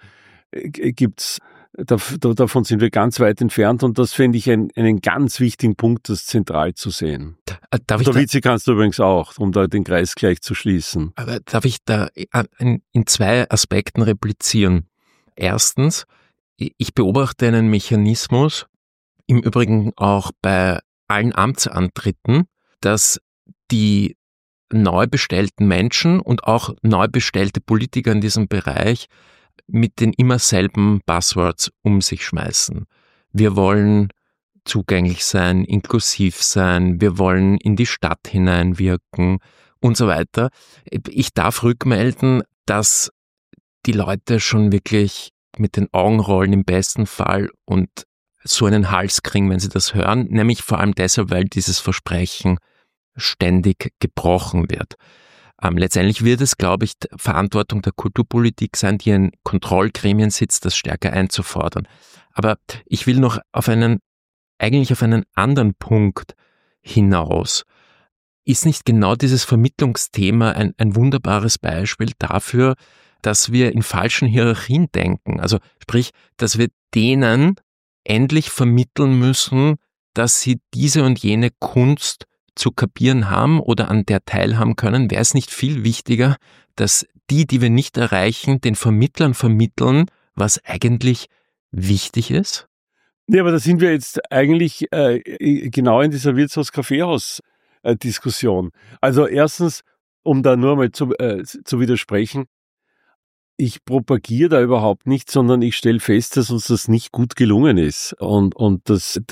davon sind wir ganz weit entfernt und das finde ich einen ganz wichtigen Punkt, das zentral zu sehen. Witze kannst du übrigens auch, um da den Kreis gleich zu schließen. Aber darf ich da in zwei Aspekten replizieren? Erstens, ich beobachte einen Mechanismus, im Übrigen auch bei allen Amtsantritten, dass die neu bestellten Menschen und auch neu bestellte Politiker in diesem Bereich mit den immer selben Buzzwords um sich schmeißen. Wir wollen zugänglich sein, inklusiv sein, wir wollen in die Stadt hineinwirken und so weiter. Ich darf rückmelden, dass die Leute schon wirklich mit den Augen rollen im besten Fall und so einen Hals kriegen, wenn sie das hören, nämlich vor allem deshalb, weil dieses Versprechen ständig gebrochen wird. Letztendlich wird es, glaube ich, Verantwortung der Kulturpolitik sein, die in Kontrollgremien sitzt, das stärker einzufordern. Aber ich will noch auf einen anderen Punkt hinaus. Ist nicht genau dieses Vermittlungsthema ein wunderbares Beispiel dafür, dass wir in falschen Hierarchien denken? Also sprich, dass wir denen endlich vermitteln müssen, dass sie diese und jene Kunst zu kapieren haben oder an der teilhaben können. Wäre es nicht viel wichtiger, dass die wir nicht erreichen, den Vermittlern vermitteln, was eigentlich wichtig ist? Ja, aber da sind wir jetzt eigentlich genau in dieser Wirtshaus-Kaffeehaus-Diskussion. Also erstens, um da nur mal zu widersprechen, ich propagiere da überhaupt nicht, sondern ich stelle fest, dass uns das nicht gut gelungen ist und dass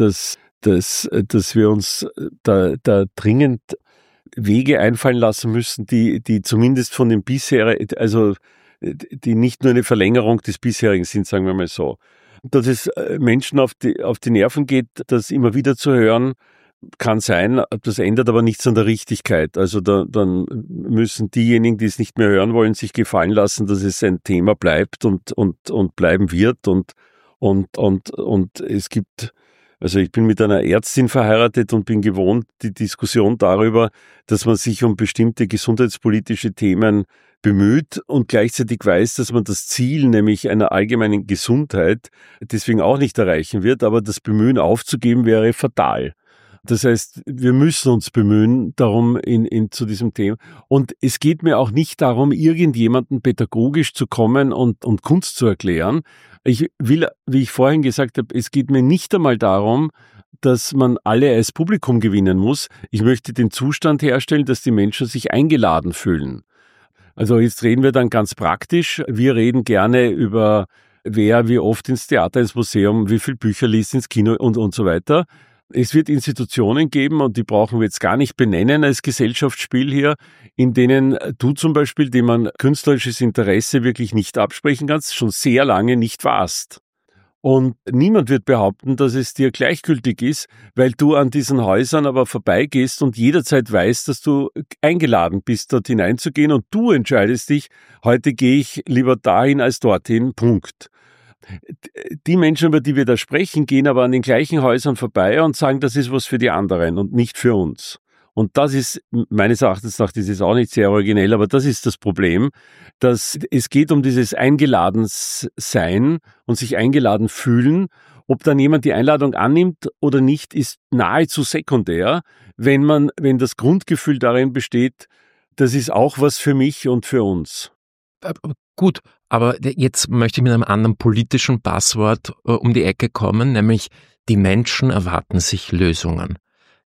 wir uns da dringend Wege einfallen lassen müssen, die zumindest von den bisherigen, also die nicht nur eine Verlängerung des bisherigen sind, sagen wir mal so. Dass es Menschen auf die Nerven geht, das immer wieder zu hören, kann sein, das ändert aber nichts an der Richtigkeit. Also dann müssen diejenigen, die es nicht mehr hören wollen, sich gefallen lassen, dass es ein Thema bleibt und bleiben wird und es gibt. Also ich bin mit einer Ärztin verheiratet und bin gewohnt, die Diskussion darüber, dass man sich um bestimmte gesundheitspolitische Themen bemüht und gleichzeitig weiß, dass man das Ziel, nämlich einer allgemeinen Gesundheit, deswegen auch nicht erreichen wird, aber das Bemühen aufzugeben wäre fatal. Das heißt, wir müssen uns bemühen darum zu diesem Thema. Und es geht mir auch nicht darum, irgendjemanden pädagogisch zu kommen und Kunst zu erklären. Ich will, wie ich vorhin gesagt habe, es geht mir nicht einmal darum, dass man alle als Publikum gewinnen muss. Ich möchte den Zustand herstellen, dass die Menschen sich eingeladen fühlen. Also jetzt reden wir dann ganz praktisch. Wir reden gerne über wer wie oft ins Theater, ins Museum, wie viel Bücher liest, ins Kino und so weiter. Es wird Institutionen geben, und die brauchen wir jetzt gar nicht benennen als Gesellschaftsspiel hier, in denen du zum Beispiel, dem man künstlerisches Interesse wirklich nicht absprechen kannst, schon sehr lange nicht warst. Und niemand wird behaupten, dass es dir gleichgültig ist, weil du an diesen Häusern aber vorbeigehst und jederzeit weißt, dass du eingeladen bist, dort hineinzugehen, und du entscheidest dich, heute gehe ich lieber dahin als dorthin, Punkt. Die Menschen, über die wir da sprechen, gehen aber an den gleichen Häusern vorbei und sagen, das ist was für die anderen und nicht für uns. Und das ist, meines Erachtens nach, das ist auch nicht sehr originell, aber das ist das Problem, dass es geht um dieses Eingeladensein und sich eingeladen fühlen. Ob dann jemand die Einladung annimmt oder nicht, ist nahezu sekundär, wenn das Grundgefühl darin besteht, das ist auch was für mich und für uns. Gut, aber jetzt möchte ich mit einem anderen politischen Passwort um die Ecke kommen, nämlich die Menschen erwarten sich Lösungen.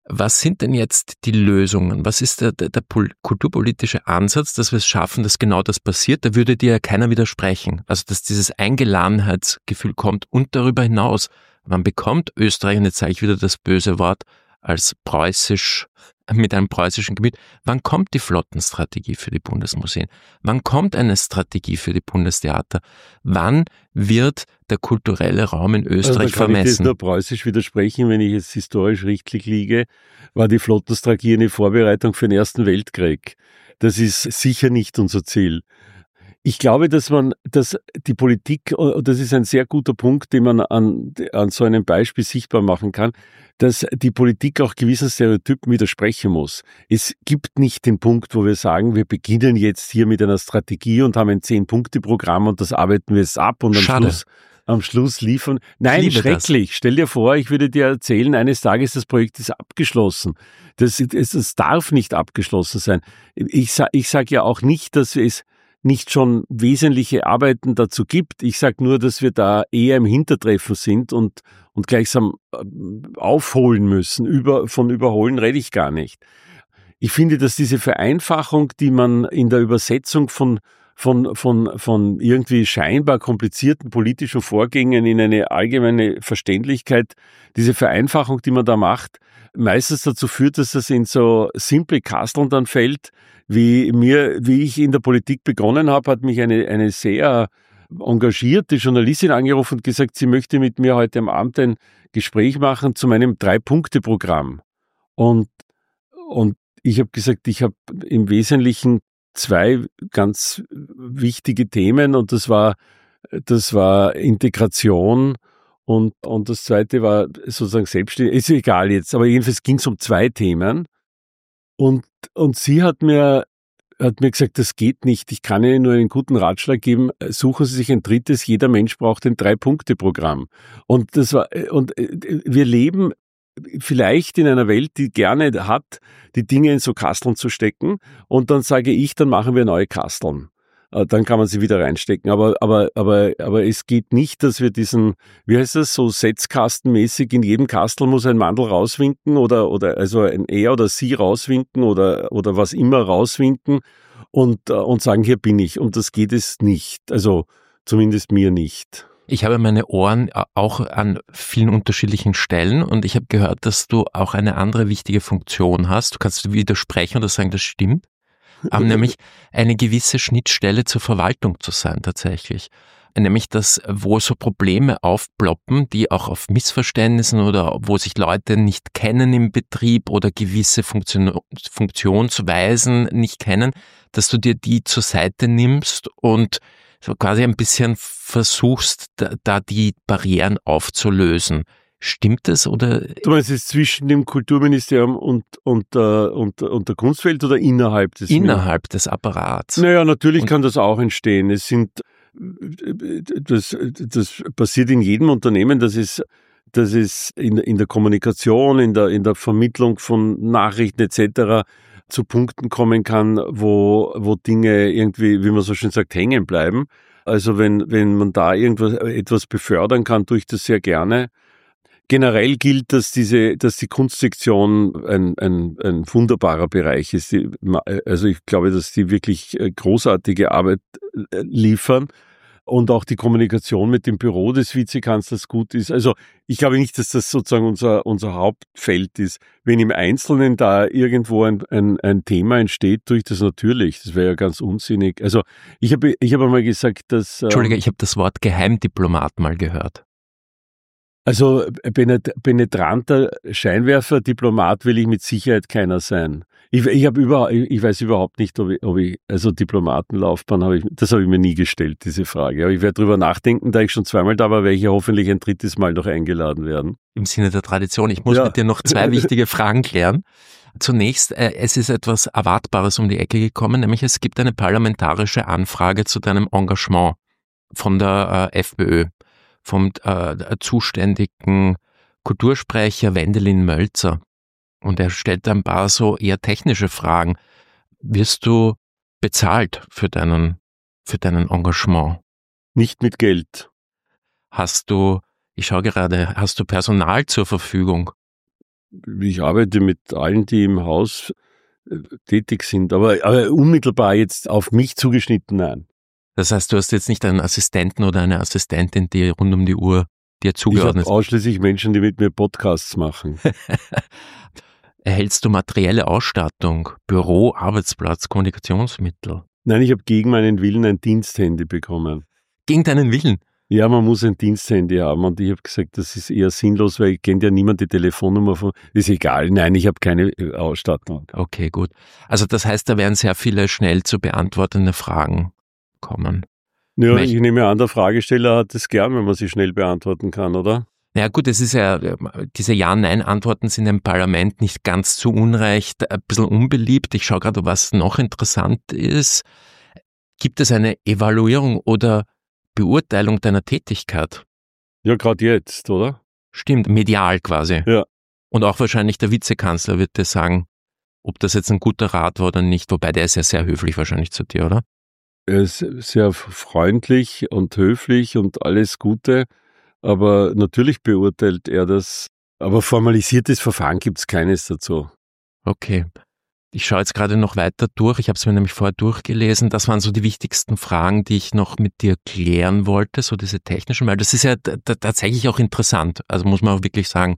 Was sind denn jetzt die Lösungen? Was ist der kulturpolitische Ansatz, dass wir es schaffen, dass genau das passiert? Da würde dir ja keiner widersprechen. Also, dass dieses Eingeladenheitsgefühl kommt und darüber hinaus, man bekommt Österreich, und jetzt sage ich wieder das böse Wort, als preußisch, mit einem preußischen Gemüt. Wann kommt die Flottenstrategie für die Bundesmuseen? Wann kommt eine Strategie für die Bundestheater? Wann wird der kulturelle Raum in Österreich vermessen? Kann ich das nur preußisch widersprechen, wenn ich jetzt historisch richtig liege, war die Flottenstrategie eine Vorbereitung für den Ersten Weltkrieg. Das ist sicher nicht unser Ziel. Ich glaube, dass die Politik, und das ist ein sehr guter Punkt, den man an so einem Beispiel sichtbar machen kann, dass die Politik auch gewissen Stereotypen widersprechen muss. Es gibt nicht den Punkt, wo wir sagen, wir beginnen jetzt hier mit einer Strategie und haben ein 10-Punkte-Programm und das arbeiten wir jetzt ab und am Schluss liefern. Nein, schrecklich. Das. Stell dir vor, ich würde dir erzählen, eines Tages das Projekt ist abgeschlossen. Das darf nicht abgeschlossen sein. Ich sag ja auch nicht, dass es nicht schon wesentliche Arbeiten dazu gibt. Ich sage nur, dass wir da eher im Hintertreffen sind und gleichsam aufholen müssen. Von Überholen rede ich gar nicht. Ich finde, dass diese Vereinfachung, die man in der Übersetzung von irgendwie scheinbar komplizierten politischen Vorgängen in eine allgemeine Verständlichkeit, diese Vereinfachung, die man da macht, meistens dazu führt, dass das in so simple Kasteln dann fällt. Wie ich in der Politik begonnen habe, hat mich eine sehr engagierte Journalistin angerufen und gesagt, sie möchte mit mir heute am Abend ein Gespräch machen zu meinem 3-Punkte-Programm. Und ich habe gesagt, ich habe im Wesentlichen 2 ganz wichtige Themen und das war Integration und das zweite war sozusagen Selbstständigkeit. Ist egal jetzt, aber jedenfalls ging es um 2 Themen. Und sie hat mir gesagt, das geht nicht. Ich kann Ihnen nur einen guten Ratschlag geben. Suchen Sie sich ein drittes. Jeder Mensch braucht ein 3-Punkte-Programm. Und wir leben vielleicht in einer Welt, die gerne hat, die Dinge in so Kasteln zu stecken. Und dann sage ich, dann machen wir neue Kasteln. Dann kann man sie wieder reinstecken. Aber es geht nicht, dass wir diesen, wie heißt das, so Setzkastenmäßig, in jedem Kastel muss ein Mandel rauswinken oder also ein Er oder Sie rauswinken oder was immer rauswinken und sagen, hier bin ich. Und das geht es nicht. Also zumindest mir nicht. Ich habe meine Ohren auch an vielen unterschiedlichen Stellen und ich habe gehört, dass du auch eine andere wichtige Funktion hast. Du kannst widersprechen oder sagen, das stimmt. Nämlich eine gewisse Schnittstelle zur Verwaltung zu sein tatsächlich. Nämlich das, wo so Probleme aufploppen, die auch auf Missverständnissen oder wo sich Leute nicht kennen im Betrieb oder gewisse Funktionsweisen nicht kennen, dass du dir die zur Seite nimmst und so quasi ein bisschen versuchst, da die Barrieren aufzulösen. Stimmt das oder? Du meinst es zwischen dem Kulturministerium und der Kunstwelt oder innerhalb des? Innerhalb des Apparats. Naja, natürlich kann das auch entstehen. Das passiert in jedem Unternehmen, dass es in der Kommunikation, in der Vermittlung von Nachrichten etc. zu Punkten kommen kann, wo Dinge irgendwie, wie man so schön sagt, hängen bleiben. Also wenn man da etwas befördern kann, tue ich das sehr gerne. Generell gilt, dass die Kunstsektion ein wunderbarer Bereich ist. Also ich glaube, dass die wirklich großartige Arbeit liefern und auch die Kommunikation mit dem Büro des Vizekanzlers gut ist. Also ich glaube nicht, dass das sozusagen unser Hauptfeld ist. Wenn im Einzelnen da irgendwo ein Thema entsteht, tue ich das natürlich. Das wäre ja ganz unsinnig. Also ich habe einmal gesagt, dass... Entschuldige, ich habe das Wort Geheimdiplomat mal gehört. Also penetranter Scheinwerfer-Diplomat will ich mit Sicherheit keiner sein. Ich weiß überhaupt nicht, ob ich also Diplomatenlaufbahn das habe ich mir nie gestellt, diese Frage. Aber ich werde drüber nachdenken, da ich schon 2-mal da war, werde ich ja hoffentlich ein 3. Mal noch eingeladen werden. Im Sinne der Tradition. Ich muss mit dir noch 2 wichtige Fragen klären. Zunächst, es ist etwas Erwartbares um die Ecke gekommen, nämlich es gibt eine parlamentarische Anfrage zu deinem Engagement von der FPÖ. Vom zuständigen Kultursprecher Wendelin Mölzer. Und er stellt ein paar so eher technische Fragen. Wirst du bezahlt für deinen Engagement? Nicht mit Geld. Hast du Personal zur Verfügung? Ich arbeite mit allen, die im Haus tätig sind, aber unmittelbar jetzt auf mich zugeschnitten, nein. Das heißt, du hast jetzt nicht einen Assistenten oder eine Assistentin, die rund um die Uhr dir zugeordnet ist? Ich habe ausschließlich Menschen, die mit mir Podcasts machen. Erhältst du materielle Ausstattung, Büro, Arbeitsplatz, Kommunikationsmittel? Nein, ich habe gegen meinen Willen ein Diensthandy bekommen. Gegen deinen Willen? Ja, man muss ein Diensthandy haben und ich habe gesagt, das ist eher sinnlos, weil ich kenne ja niemand die Telefonnummer von, ist egal, nein, ich habe keine Ausstattung. Okay, gut. Also das heißt, da werden sehr viele schnell zu beantwortende Fragen kommen. Ja, ich nehme an, der Fragesteller hat es gern, wenn man sie schnell beantworten kann, oder? Ja gut, es ist ja, diese Ja-Nein-Antworten sind im Parlament nicht ganz zu Unrecht ein bisschen unbeliebt. Ich schaue gerade, was noch interessant ist. Gibt es eine Evaluierung oder Beurteilung deiner Tätigkeit? Ja, gerade jetzt, oder? Stimmt, medial quasi. Ja. Und auch wahrscheinlich der Vizekanzler wird dir sagen, ob das jetzt ein guter Rat war oder nicht, wobei der ist ja sehr höflich wahrscheinlich zu dir, oder? Er ist sehr freundlich und höflich und alles Gute, aber natürlich beurteilt er das, aber formalisiertes Verfahren gibt es keines dazu. Okay. Ich schaue jetzt gerade noch weiter durch. Ich habe es mir nämlich vorher durchgelesen. Das waren so die wichtigsten Fragen, die ich noch mit dir klären wollte, so diese technischen, weil das ist ja tatsächlich auch interessant. Also muss man auch wirklich sagen,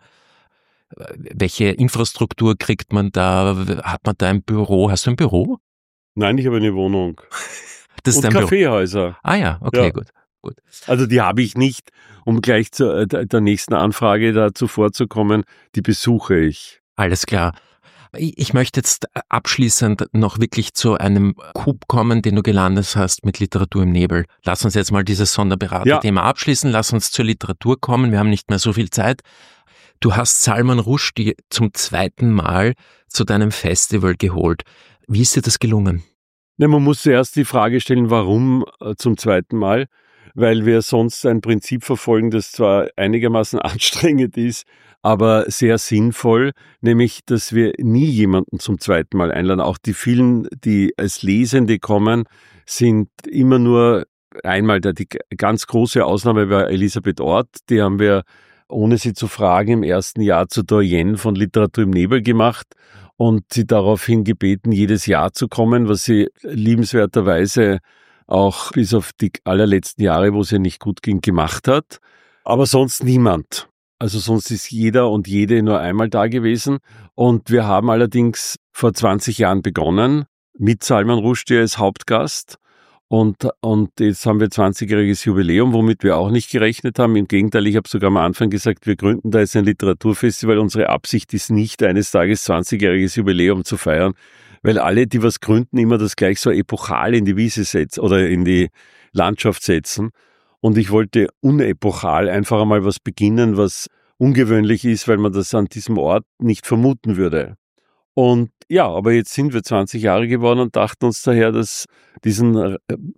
welche Infrastruktur kriegt man da? Hat man da ein Büro? Hast du ein Büro? Nein, ich habe eine Wohnung. Das ist und Kaffeehäuser. Ah ja, okay, ja. Gut. Also die habe ich nicht, um gleich zu der nächsten Anfrage dazu vorzukommen, die besuche ich. Alles klar. Ich möchte jetzt abschließend noch wirklich zu einem Coup kommen, den du gelandet hast mit Literatur im Nebel. Lass uns jetzt mal dieses Sonderberater-Thema abschließen. Lass uns zur Literatur kommen. Wir haben nicht mehr so viel Zeit. Du hast Salman Rushdie zum 2. Mal zu deinem Festival geholt. Wie ist dir das gelungen? Ja, man muss zuerst die Frage stellen, warum zum 2. Mal? Weil wir sonst ein Prinzip verfolgen, das zwar einigermaßen anstrengend ist, aber sehr sinnvoll, nämlich, dass wir nie jemanden zum 2. Mal einladen. Auch die vielen, die als Lesende kommen, sind immer nur einmal. Die ganz große Ausnahme war Elisabeth Orth, die haben wir, ohne sie zu fragen, im ersten Jahr zur Doyenne von Literatur im Nebel gemacht und sie daraufhin gebeten, jedes Jahr zu kommen, was sie liebenswerterweise auch bis auf die allerletzten Jahre, wo es ja nicht gut ging, gemacht hat. Aber sonst niemand. Also sonst ist jeder und jede nur einmal da gewesen. Und wir haben allerdings vor 20 Jahren begonnen mit Salman Rushdie als Hauptgast. Und jetzt haben wir 20-jähriges Jubiläum, womit wir auch nicht gerechnet haben. Im Gegenteil, ich habe sogar am Anfang gesagt, wir gründen da jetzt ein Literaturfestival. Unsere Absicht ist nicht, eines Tages 20-jähriges Jubiläum zu feiern, weil alle, die was gründen, immer das gleich so epochal in die Wiese setzen oder in die Landschaft setzen. Und ich wollte unepochal einfach einmal was beginnen, was ungewöhnlich ist, weil man das an diesem Ort nicht vermuten würde. Und ja, aber jetzt sind wir 20 Jahre geworden und dachten uns daher, dass diesen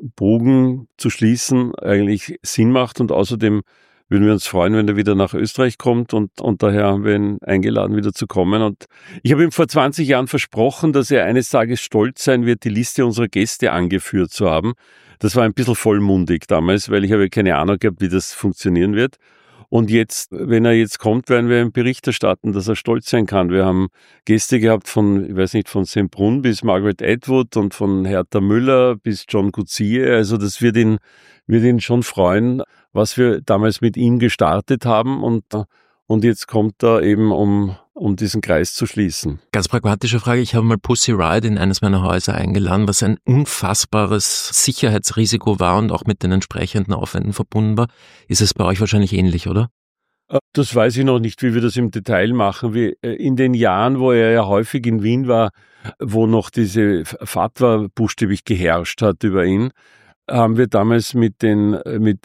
Bogen zu schließen eigentlich Sinn macht und außerdem würden wir uns freuen, wenn er wieder nach Österreich kommt und daher haben wir ihn eingeladen, wieder zu kommen. Und ich habe ihm vor 20 Jahren versprochen, dass er eines Tages stolz sein wird, die Liste unserer Gäste angeführt zu haben. Das war ein bisschen vollmundig damals, weil ich habe keine Ahnung gehabt, wie das funktionieren wird. Und jetzt, wenn er jetzt kommt, werden wir einen Bericht erstatten, dass er stolz sein kann. Wir haben Gäste gehabt von, ich weiß nicht, von Sembrun bis Margaret Atwood und von Hertha Müller bis John Coetzee. Also das wird ihn schon freuen, was wir damals mit ihm gestartet haben. Und jetzt kommt er eben, um diesen Kreis zu schließen. Ganz pragmatische Frage. Ich habe mal Pussy Riot in eines meiner Häuser eingeladen, was ein unfassbares Sicherheitsrisiko war und auch mit den entsprechenden Aufwänden verbunden war. Ist es bei euch wahrscheinlich ähnlich, oder? Das weiß ich noch nicht, wie wir das im Detail machen. In den Jahren, wo er ja häufig in Wien war, wo noch diese Fatwa buchstäblich geherrscht hat über ihn, haben wir damals mit den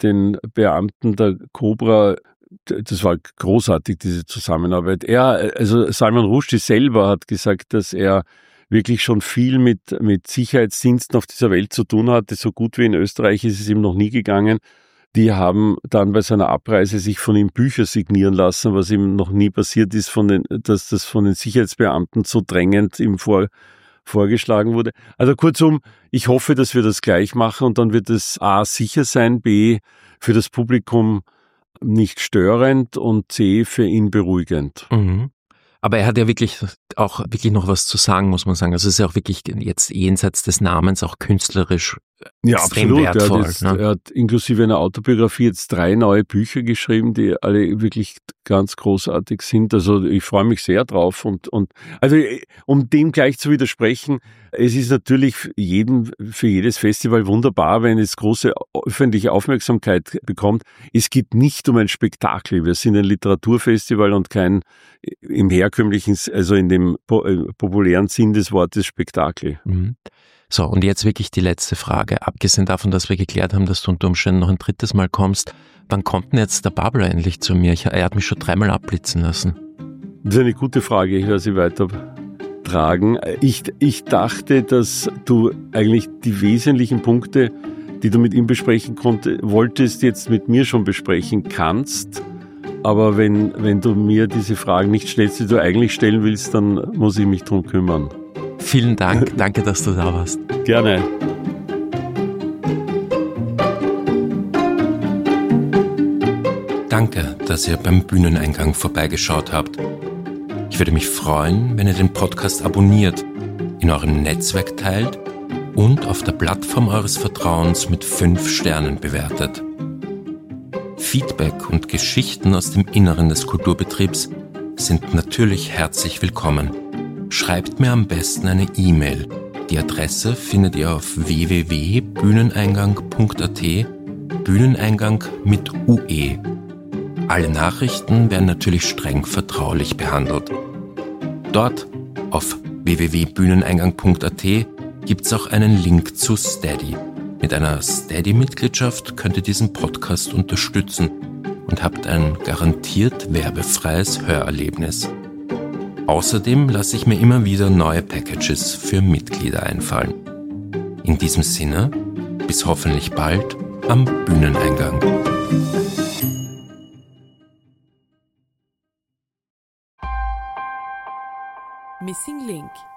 Beamten der Cobra, das war großartig, diese Zusammenarbeit. Also Salman Rushdie selber hat gesagt, dass er wirklich schon viel mit Sicherheitsdiensten auf dieser Welt zu tun hatte. So gut wie in Österreich ist es ihm noch nie gegangen. Die haben dann bei seiner Abreise sich von ihm Bücher signieren lassen, was ihm noch nie passiert ist, dass das von den Sicherheitsbeamten so drängend ihm vorgeschlagen wurde. Also kurzum, ich hoffe, dass wir das gleich machen und dann wird es A, sicher sein, B, für das Publikum nicht störend und C, für ihn beruhigend. Mhm. Aber er hat ja wirklich noch was zu sagen, muss man sagen. Also es ist ja auch wirklich jetzt jenseits des Namens auch künstlerisch extrem wertvoll. Er hat inklusive einer Autobiografie jetzt 3 neue Bücher geschrieben, die alle wirklich ganz großartig sind. Also ich freue mich sehr drauf. Und also um dem gleich zu widersprechen, es ist natürlich für jedes Festival wunderbar, wenn es große öffentliche Aufmerksamkeit bekommt. Es geht nicht um ein Spektakel. Wir sind ein Literaturfestival und kein im herkömmlichen, also in dem populären Sinn des Wortes Spektakel. Mhm. So, und jetzt wirklich die letzte Frage. Abgesehen davon, dass wir geklärt haben, dass du unter Umständen noch ein 3. Mal kommst, wann kommt denn jetzt der Babler endlich zu mir? Er hat mich schon 3 Mal abblitzen lassen. Das ist eine gute Frage, ich werde sie weitertragen. Ich dachte, dass du eigentlich die wesentlichen Punkte, die du mit ihm besprechen wolltest, jetzt mit mir schon besprechen kannst. Aber wenn du mir diese Fragen nicht stellst, die du eigentlich stellen willst, dann muss ich mich drum kümmern. Vielen Dank. Danke, dass du da warst. Gerne. Danke, dass ihr beim Bühneneingang vorbeigeschaut habt. Ich würde mich freuen, wenn ihr den Podcast abonniert, in eurem Netzwerk teilt und auf der Plattform eures Vertrauens mit 5 Sternen bewertet. Feedback und Geschichten aus dem Inneren des Kulturbetriebs sind natürlich herzlich willkommen. Schreibt mir am besten eine E-Mail. Die Adresse findet ihr auf www.bühneneingang.at, Bühneneingang mit UE. Alle Nachrichten werden natürlich streng vertraulich behandelt. Dort, auf www.bühneneingang.at, gibt's auch einen Link zu Steady. Mit einer Steady-Mitgliedschaft könnt ihr diesen Podcast unterstützen und habt ein garantiert werbefreies Hörerlebnis. Außerdem lasse ich mir immer wieder neue Packages für Mitglieder einfallen. In diesem Sinne, bis hoffentlich bald am Bühneneingang. Missing Link